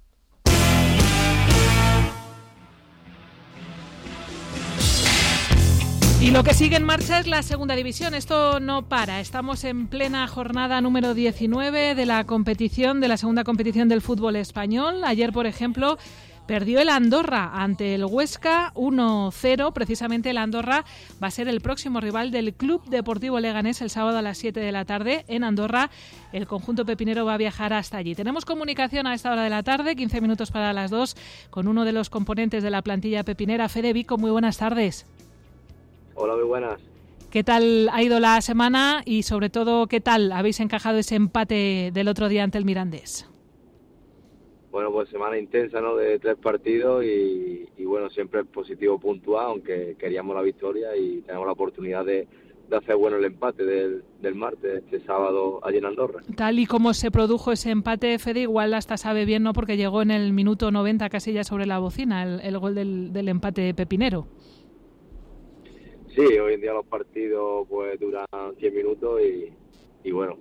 Y lo que sigue en marcha es la segunda división. Esto no para. Estamos en plena jornada número diecinueve de la competición, de la segunda competición del fútbol español. Ayer, por ejemplo, perdió el Andorra ante el Huesca uno cero. Precisamente el Andorra va a ser el próximo rival del Club Deportivo Leganés el sábado a las siete de la tarde en Andorra. El conjunto pepinero va a viajar hasta allí. Tenemos comunicación a esta hora de la tarde, quince minutos para las dos, con uno de los componentes de la plantilla pepinera, Fede Vico. Muy buenas tardes. Hola, muy buenas. ¿Qué tal ha ido la semana y, sobre todo, qué tal habéis encajado ese empate del otro día ante el Mirandés? Bueno, pues semana intensa, ¿no? De tres partidos y, y bueno, siempre es positivo puntuar, aunque queríamos la victoria y tenemos la oportunidad de, de hacer bueno el empate del, del martes, este sábado, allí en Andorra. Tal y como se produjo ese empate, Fede, igual hasta sabe bien, ¿no? Porque llegó en el minuto noventa casi ya sobre la bocina el, el gol del, del empate pepinero. Sí, hoy en día los partidos pues duran cien minutos y, y bueno,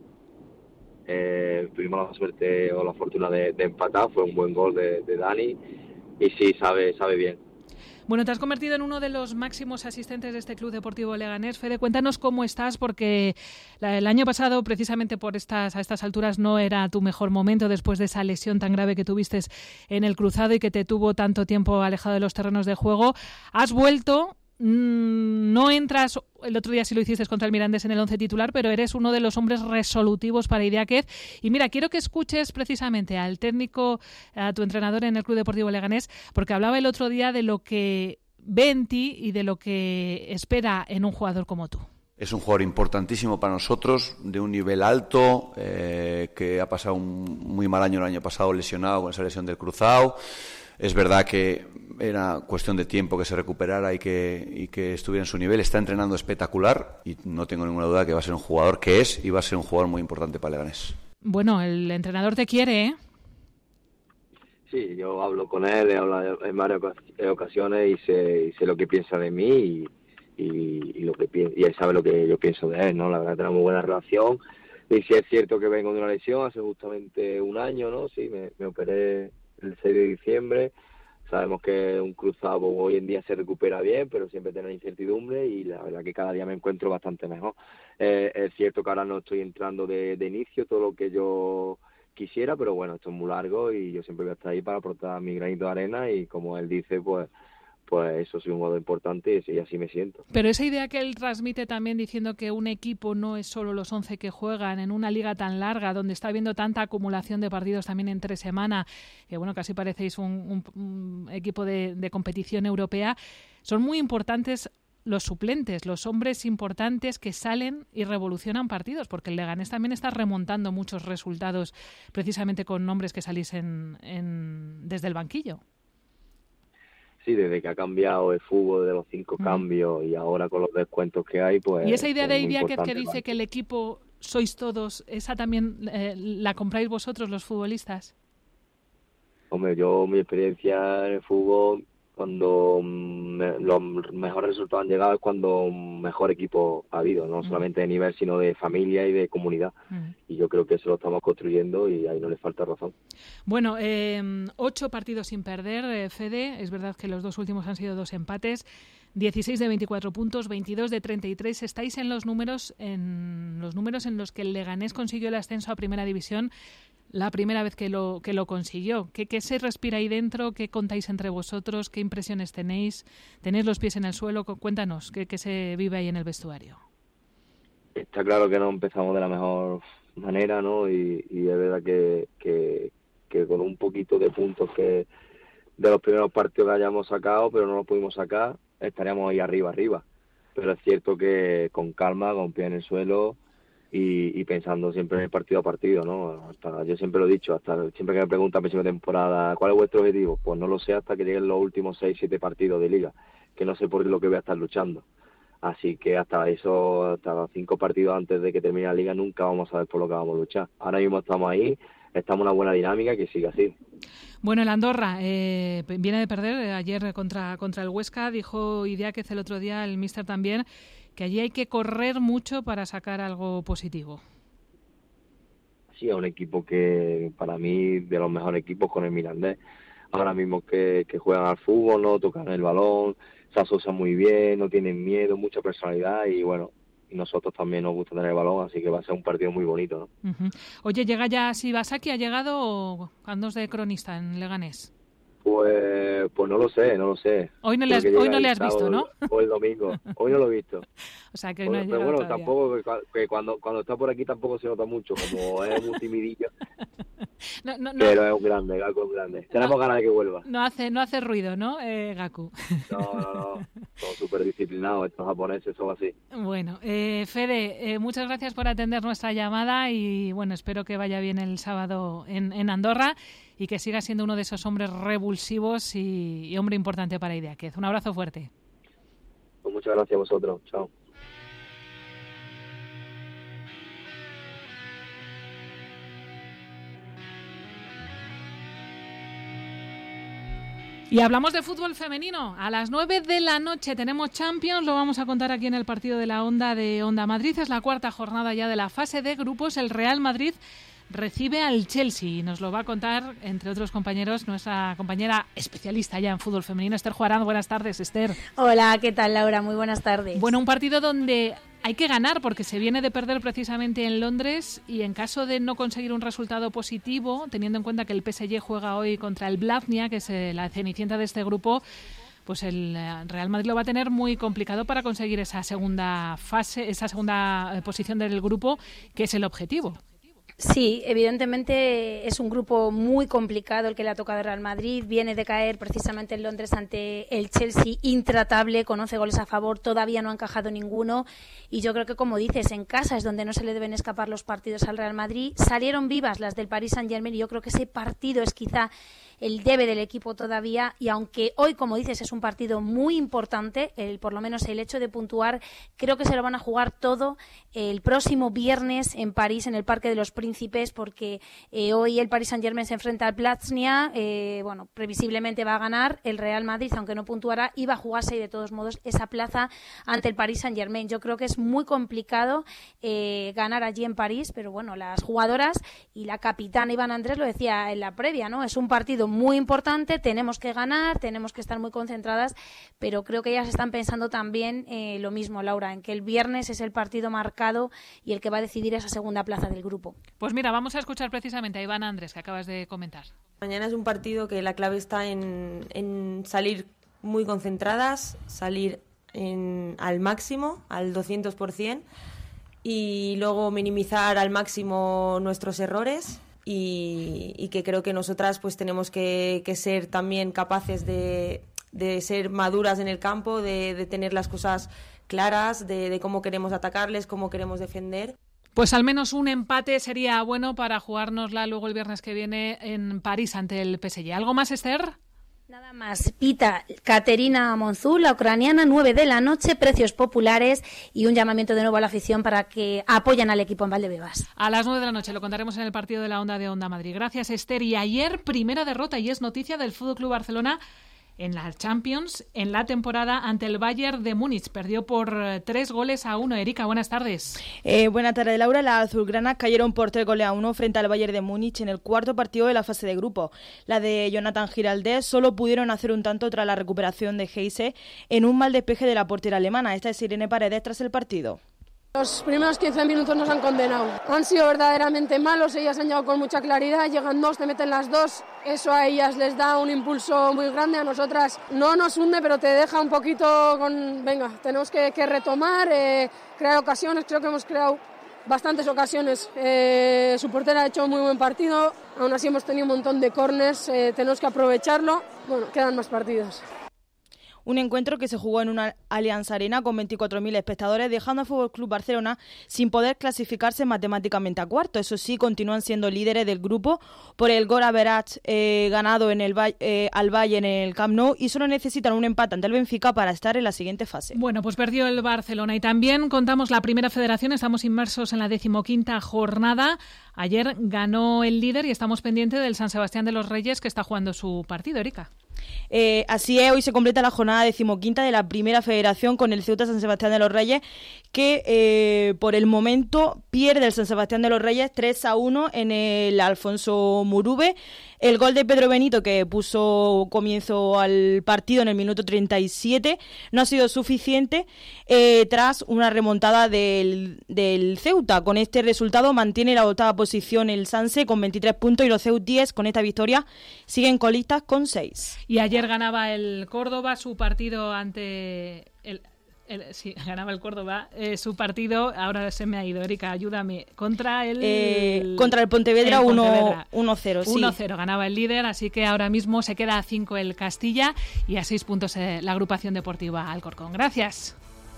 eh, tuvimos la suerte o la fortuna de, de empatar, fue un buen gol de, de Dani y sí, sabe, sabe bien. Bueno, te has convertido en uno de los máximos asistentes de este Club Deportivo Leganés. Fede, cuéntanos cómo estás, porque la, el año pasado, precisamente por estas a estas alturas, no era tu mejor momento después de esa lesión tan grave que tuviste en el cruzado y que te tuvo tanto tiempo alejado de los terrenos de juego. Has vuelto. No entras, el otro día sí lo hiciste contra el Mirandés en el once titular, pero eres uno de los hombres resolutivos para Idiáquez. Y mira, quiero que escuches precisamente al técnico, a tu entrenador en el Club Deportivo Leganés, porque hablaba el otro día de lo que ve en ti y de lo que espera en un jugador como tú. Es un jugador importantísimo para nosotros, de un nivel alto, eh, que ha pasado un muy mal año el año pasado lesionado con esa lesión del cruzado. Es verdad que era cuestión de tiempo que se recuperara y que, y que estuviera en su nivel. Está entrenando espectacular y no tengo ninguna duda que va a ser un jugador que es y va a ser un jugador muy importante para Leganés. Bueno, el entrenador te quiere, ¿eh? Sí, yo hablo con él, he hablado en varias ocasiones y sé, y sé lo que piensa de mí y, y, y, lo que piensa, y él sabe lo que yo pienso de él, ¿no? La verdad tenemos muy buena relación. Y sí es cierto que vengo de una lesión hace justamente un año, ¿no? Sí, me, me operé el seis de diciembre. Sabemos que un cruzado hoy en día se recupera bien, pero siempre tiene incertidumbre y la verdad que cada día me encuentro bastante mejor. Eh, es cierto que ahora no estoy entrando de, de inicio todo lo que yo quisiera, pero bueno, esto es muy largo y yo siempre voy a estar ahí para aportar mi granito de arena y como él dice, pues pues eso es un modo importante y así me siento. Pero esa idea que él transmite también diciendo que un equipo no es solo los once que juegan en una liga tan larga donde está habiendo tanta acumulación de partidos también entre semana, que bueno, casi parecéis un, un, un equipo de, de competición europea, son muy importantes los suplentes, los hombres importantes que salen y revolucionan partidos, porque el Leganés también está remontando muchos resultados precisamente con nombres que salís en, en, desde el banquillo. Sí, desde que ha cambiado el fútbol de los cinco mm. cambios y ahora con los descuentos que hay, pues... Y esa idea pues de Idiáquez que dice ¿vale? que el equipo sois todos, ¿esa también eh, la compráis vosotros los futbolistas? Hombre, yo mi experiencia en el fútbol, cuando me, los mejores resultados han llegado es cuando mejor equipo ha habido, no mm. solamente de nivel, sino de familia y de comunidad. Mm. Y yo creo que eso lo estamos construyendo y ahí no le falta razón. Bueno, eh, ocho partidos sin perder, eh, Fede. Es verdad que los dos últimos han sido dos empates. dieciséis de veinticuatro puntos, veintidós de treinta y tres. Estáis en los números en los números en los que el Leganés consiguió el ascenso a Primera División la primera vez que lo que lo consiguió. ¿Qué, qué se respira ahí dentro? ¿Qué contáis entre vosotros? ¿Qué impresiones tenéis? ¿Tenéis los pies en el suelo? Cuéntanos, ¿qué, qué se vive ahí en el vestuario? Está claro que no empezamos de la mejor manera, ¿no? Y, y es verdad que, que, que con un poquito de puntos que de los primeros partidos que hayamos sacado, pero no los pudimos sacar, estaríamos ahí arriba, arriba. Pero es cierto que con calma, con pie en el suelo y, y pensando siempre en el partido a partido, ¿no? Hasta, yo siempre lo he dicho, hasta siempre que me preguntan a próxima temporada, ¿cuál es vuestro objetivo? Pues no lo sé hasta que lleguen los últimos seis, siete partidos de liga, que no sé por lo que voy a estar luchando. Así que hasta eso, hasta cinco partidos antes de que termine la liga, nunca vamos a saber por lo que vamos a luchar. Ahora mismo estamos ahí, estamos en una buena dinámica, que siga así. Bueno, el Andorra eh, viene de perder ayer contra, contra el Huesca. Dijo Idiáquez el otro día, el míster también, que allí hay que correr mucho para sacar algo positivo. Sí, es un equipo que para mí de los mejores equipos con el Mirandés. Ahora mismo que, que juegan al fútbol, no tocan el balón, se asocian muy bien, no tienen miedo, mucha personalidad y bueno, y nosotros también nos gusta tener el balón, así que va a ser un partido muy bonito, ¿no? Uh-huh. Oye, ¿llega ya Sibasaki? ¿Ha llegado o andas de cronista en Leganés? Pues pues no lo sé, no lo sé. Hoy no le has, hoy no le has visto, ¿no? O el domingo, hoy no lo he visto. O sea, que hoy no ha Pero llegado bueno, todavía. tampoco, que cuando, cuando está por aquí tampoco se nota mucho, como es muy timidillo. No, no, no, Pero es un grande, Gaku es un grande. Tenemos ganas de que vuelva. no hace, no hace ruido, ¿no, eh, Gaku? No, no, no. Son súper disciplinados, estos japoneses son así. Bueno, eh, Fede, eh, muchas gracias por atender nuestra llamada y bueno, espero que vaya bien el sábado en, en Andorra y que siga siendo uno de esos hombres revulsivos y, y hombre importante para Idiáquez. Un abrazo fuerte. Pues muchas gracias a vosotros. Chao. Y hablamos de fútbol femenino. A las nueve de la noche tenemos Champions. Lo vamos a contar aquí en el partido de la Onda de Onda Madrid. Es la cuarta jornada ya de la fase de grupos. El Real Madrid recibe al Chelsea y nos lo va a contar, entre otros compañeros, nuestra compañera especialista ya en fútbol femenino, Esther Juarán. Buenas tardes, Esther. Hola, ¿qué tal, Laura? Muy buenas tardes. Bueno, un partido donde hay que ganar porque se viene de perder precisamente en Londres y en caso de no conseguir un resultado positivo, teniendo en cuenta que el P S G juega hoy contra el Blavnia, que es la cenicienta de este grupo, pues el Real Madrid lo va a tener muy complicado para conseguir esa segunda fase, esa segunda posición del grupo, que es el objetivo. Sí, evidentemente es un grupo muy complicado el que le ha tocado al Real Madrid. Viene de caer precisamente en Londres ante el Chelsea, intratable, con once goles a favor, todavía no ha encajado ninguno. Y yo creo que, como dices, en casa es donde no se le deben escapar los partidos al Real Madrid. Salieron vivas las del Paris Saint-Germain y yo creo que ese partido es quizá el debe del equipo todavía, y aunque hoy, como dices, es un partido muy importante, el, por lo menos el hecho de puntuar, creo que se lo van a jugar todo el próximo viernes en París, en el Parque de los Príncipes, porque eh, hoy el Paris Saint-Germain se enfrenta al Blavnia, eh, bueno, previsiblemente va a ganar el Real Madrid, aunque no puntuará, y va a jugarse de todos modos esa plaza ante el Paris Saint-Germain. Yo creo que es muy complicado eh, ganar allí en París, pero bueno, las jugadoras y la capitana Iván Andrés lo decía en la previa, ¿no? Es un partido muy importante, tenemos que ganar, tenemos que estar muy concentradas, pero creo que ellas están pensando también eh, lo mismo, Laura, en que el viernes es el partido marcado y el que va a decidir esa segunda plaza del grupo. Pues mira, vamos a escuchar precisamente a Iván Andrés, que acabas de comentar. Mañana es un partido que la clave está en, en salir muy concentradas, salir en, al máximo, al doscientos por ciento, y luego minimizar al máximo nuestros errores. Y, y que creo que nosotras pues tenemos que, que ser también capaces de, de ser maduras en el campo, de, de tener las cosas claras, de, de cómo queremos atacarles, cómo queremos defender. Pues al menos un empate sería bueno para jugárnosla luego el viernes que viene en París ante el P S G. ¿Algo más, Esther? Nada más. Pita Caterina Monzú, la ucraniana, nueve de la noche, precios populares y un llamamiento de nuevo a la afición para que apoyen al equipo en Valdebebas. A las nueve de la noche lo contaremos en el partido de la Onda de Onda Madrid. Gracias, Esther. Y ayer, primera derrota, y es noticia del F C Barcelona en la Champions en la temporada ante el Bayern de Múnich. Perdió por tres goles a uno. Erika, buenas tardes. Eh, buenas tardes, Laura. Las azulgranas cayeron por tres goles a uno frente al Bayern de Múnich en el cuarto partido de la fase de grupo. La de Jonathan Giraldez solo pudieron hacer un tanto tras la recuperación de Heise en un mal despeje de la portera alemana. Esta es Irene Paredes tras el partido. Los primeros quince minutos nos han condenado. Han sido verdaderamente malos, ellas han llegado con mucha claridad, llegan dos, te meten las dos, eso a ellas les da un impulso muy grande, a nosotras no nos hunde, pero te deja un poquito con, venga, tenemos que, que retomar, eh, crear ocasiones, creo que hemos creado bastantes ocasiones. Eh, su portera ha hecho un muy buen partido, aún así hemos tenido un montón de córners, eh, tenemos que aprovecharlo. Bueno, quedan más partidos. Un encuentro que se jugó en una Allianz Arena con veinticuatro mil espectadores, dejando al F C Barcelona sin poder clasificarse matemáticamente a cuarto. Eso sí, continúan siendo líderes del grupo por el gol average eh, ganado en el eh, al Bayern en el Camp Nou y solo necesitan un empate ante el Benfica para estar en la siguiente fase. Bueno, pues perdió el Barcelona y también contamos la Primera Federación. Estamos inmersos en la decimoquinta jornada. Ayer ganó el líder y estamos pendientes del San Sebastián de los Reyes, que está jugando su partido, Erika. Eh, así es, hoy se completa la jornada decimoquinta de la Primera Federación con el Ceuta San Sebastián de los Reyes, que eh, por el momento pierde el San Sebastián de los Reyes tres a uno en el Alfonso Murube. El gol de Pedro Benito, que puso comienzo al partido en el minuto treinta y siete, no ha sido suficiente eh, tras una remontada del, del Ceuta. Con este resultado mantiene la octava posición el Sanse con veintitrés puntos y los Ceutíes con esta victoria siguen colistas con seis. Y ayer ganaba el Córdoba su partido ante el... El, sí, ganaba el Córdoba eh, su partido, ahora se me ha ido, Erika, ayúdame, contra el... Eh, contra el Pontevedra, el Pontevedra. uno cero, sí. uno cero, ganaba el líder, así que ahora mismo se queda a cinco el Castilla y a seis puntos eh, la agrupación deportiva Alcorcón. Gracias.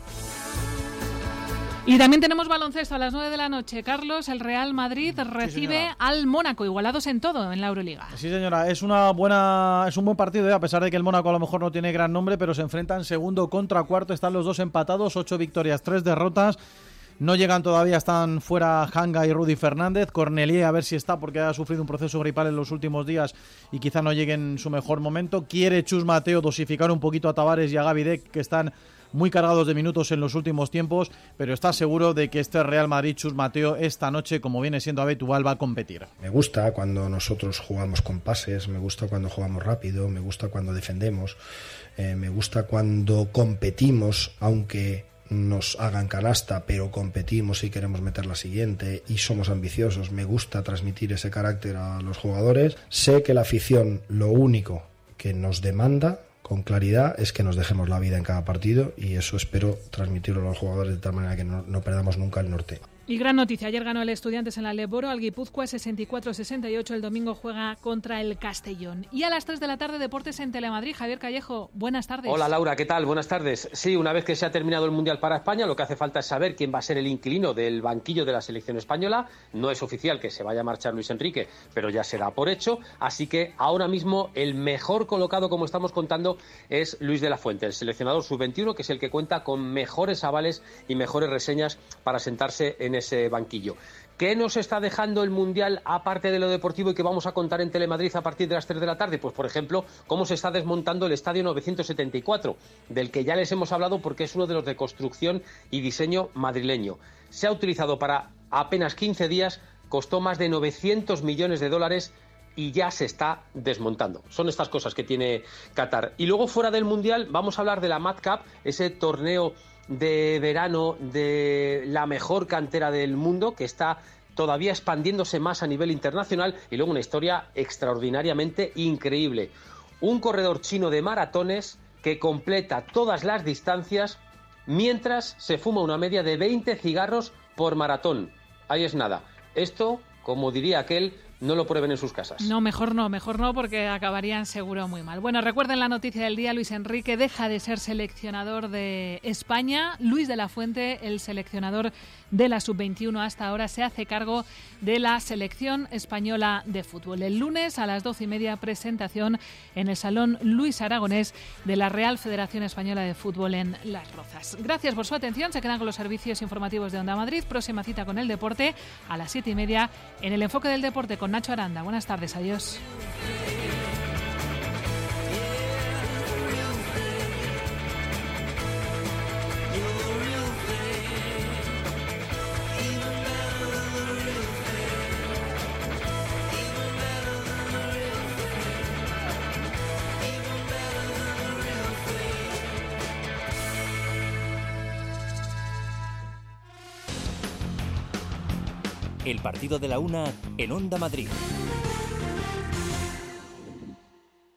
Y también tenemos baloncesto a las nueve de la noche. Carlos, el Real Madrid recibe sí, al Mónaco, igualados en todo en la Euroliga. Sí, señora, es una buena, es un buen partido, ¿eh? A pesar de que el Mónaco a lo mejor no tiene gran nombre, pero se enfrentan segundo contra cuarto, están los dos empatados, ocho victorias, tres derrotas. No llegan todavía, están fuera Hanga y Rudy Fernández. Cornelier a ver si está, porque ha sufrido un proceso gripal en los últimos días y quizá no llegue en su mejor momento. Quiere Chus Mateo dosificar un poquito a Tavares y a Gavi Deck, que están muy cargados de minutos en los últimos tiempos, pero está seguro de que este Real Madrid, Chus Mateo, esta noche, como viene siendo habitual, va a competir. Me gusta cuando nosotros jugamos con pases, me gusta cuando jugamos rápido, me gusta cuando defendemos, eh, me gusta cuando competimos, aunque nos hagan canasta, pero competimos y queremos meter la siguiente y somos ambiciosos. Me gusta transmitir ese carácter a los jugadores. Sé que la afición lo único que nos demanda con claridad es que nos dejemos la vida en cada partido y eso espero transmitirlo a los jugadores de tal manera que no, no perdamos nunca el norte. Y gran noticia, ayer ganó el Estudiantes en la Leboro al Guipúzcoa sesenta y cuatro a sesenta y ocho, el domingo juega contra el Castellón. Y a las tres de la tarde, deportes en Telemadrid. Javier Callejo, buenas tardes. Hola Laura, ¿qué tal? Buenas tardes. Sí, una vez que se ha terminado el Mundial para España, lo que hace falta es saber quién va a ser el inquilino del banquillo de la selección española. No es oficial que se vaya a marchar Luis Enrique, pero ya se da por hecho. Así que ahora mismo el mejor colocado, como estamos contando, es Luis de la Fuente, el seleccionador sub veintiuno, que es el que cuenta con mejores avales y mejores reseñas para sentarse en ese banquillo. ¿Qué nos está dejando el Mundial aparte de lo deportivo y que vamos a contar en Telemadrid a partir de las tres de la tarde? Pues, por ejemplo, cómo se está desmontando el Estadio novecientos setenta y cuatro, del que ya les hemos hablado porque es uno de los de construcción y diseño madrileño. Se ha utilizado para apenas quince días, costó más de novecientos millones de dólares y ya se está desmontando. Son estas cosas que tiene Qatar. Y luego, fuera del Mundial, vamos a hablar de la Mad Cup, ese torneo de verano de la mejor cantera del mundo, que está todavía expandiéndose más a nivel internacional, y luego una historia extraordinariamente increíble. Un corredor chino de maratones que completa todas las distancias mientras se fuma una media de veinte cigarros por maratón. Ahí es nada. Esto, como diría aquel, no lo prueben en sus casas. No, mejor no, mejor no, porque acabarían seguro muy mal. Bueno, recuerden la noticia del día, Luis Enrique deja de ser seleccionador de España. Luis de la Fuente, el seleccionador de la sub veintiuno hasta ahora, se hace cargo de la selección española de fútbol. El lunes a las doce y media, presentación en el Salón Luis Aragonés de la Real Federación Española de Fútbol en Las Rozas. Gracias por su atención, se quedan con los servicios informativos de Onda Madrid. Próxima cita con el deporte a las siete y media en el Enfoque del Deporte con Nacho Aranda. Buenas tardes, adiós. El partido de la una en Onda Madrid.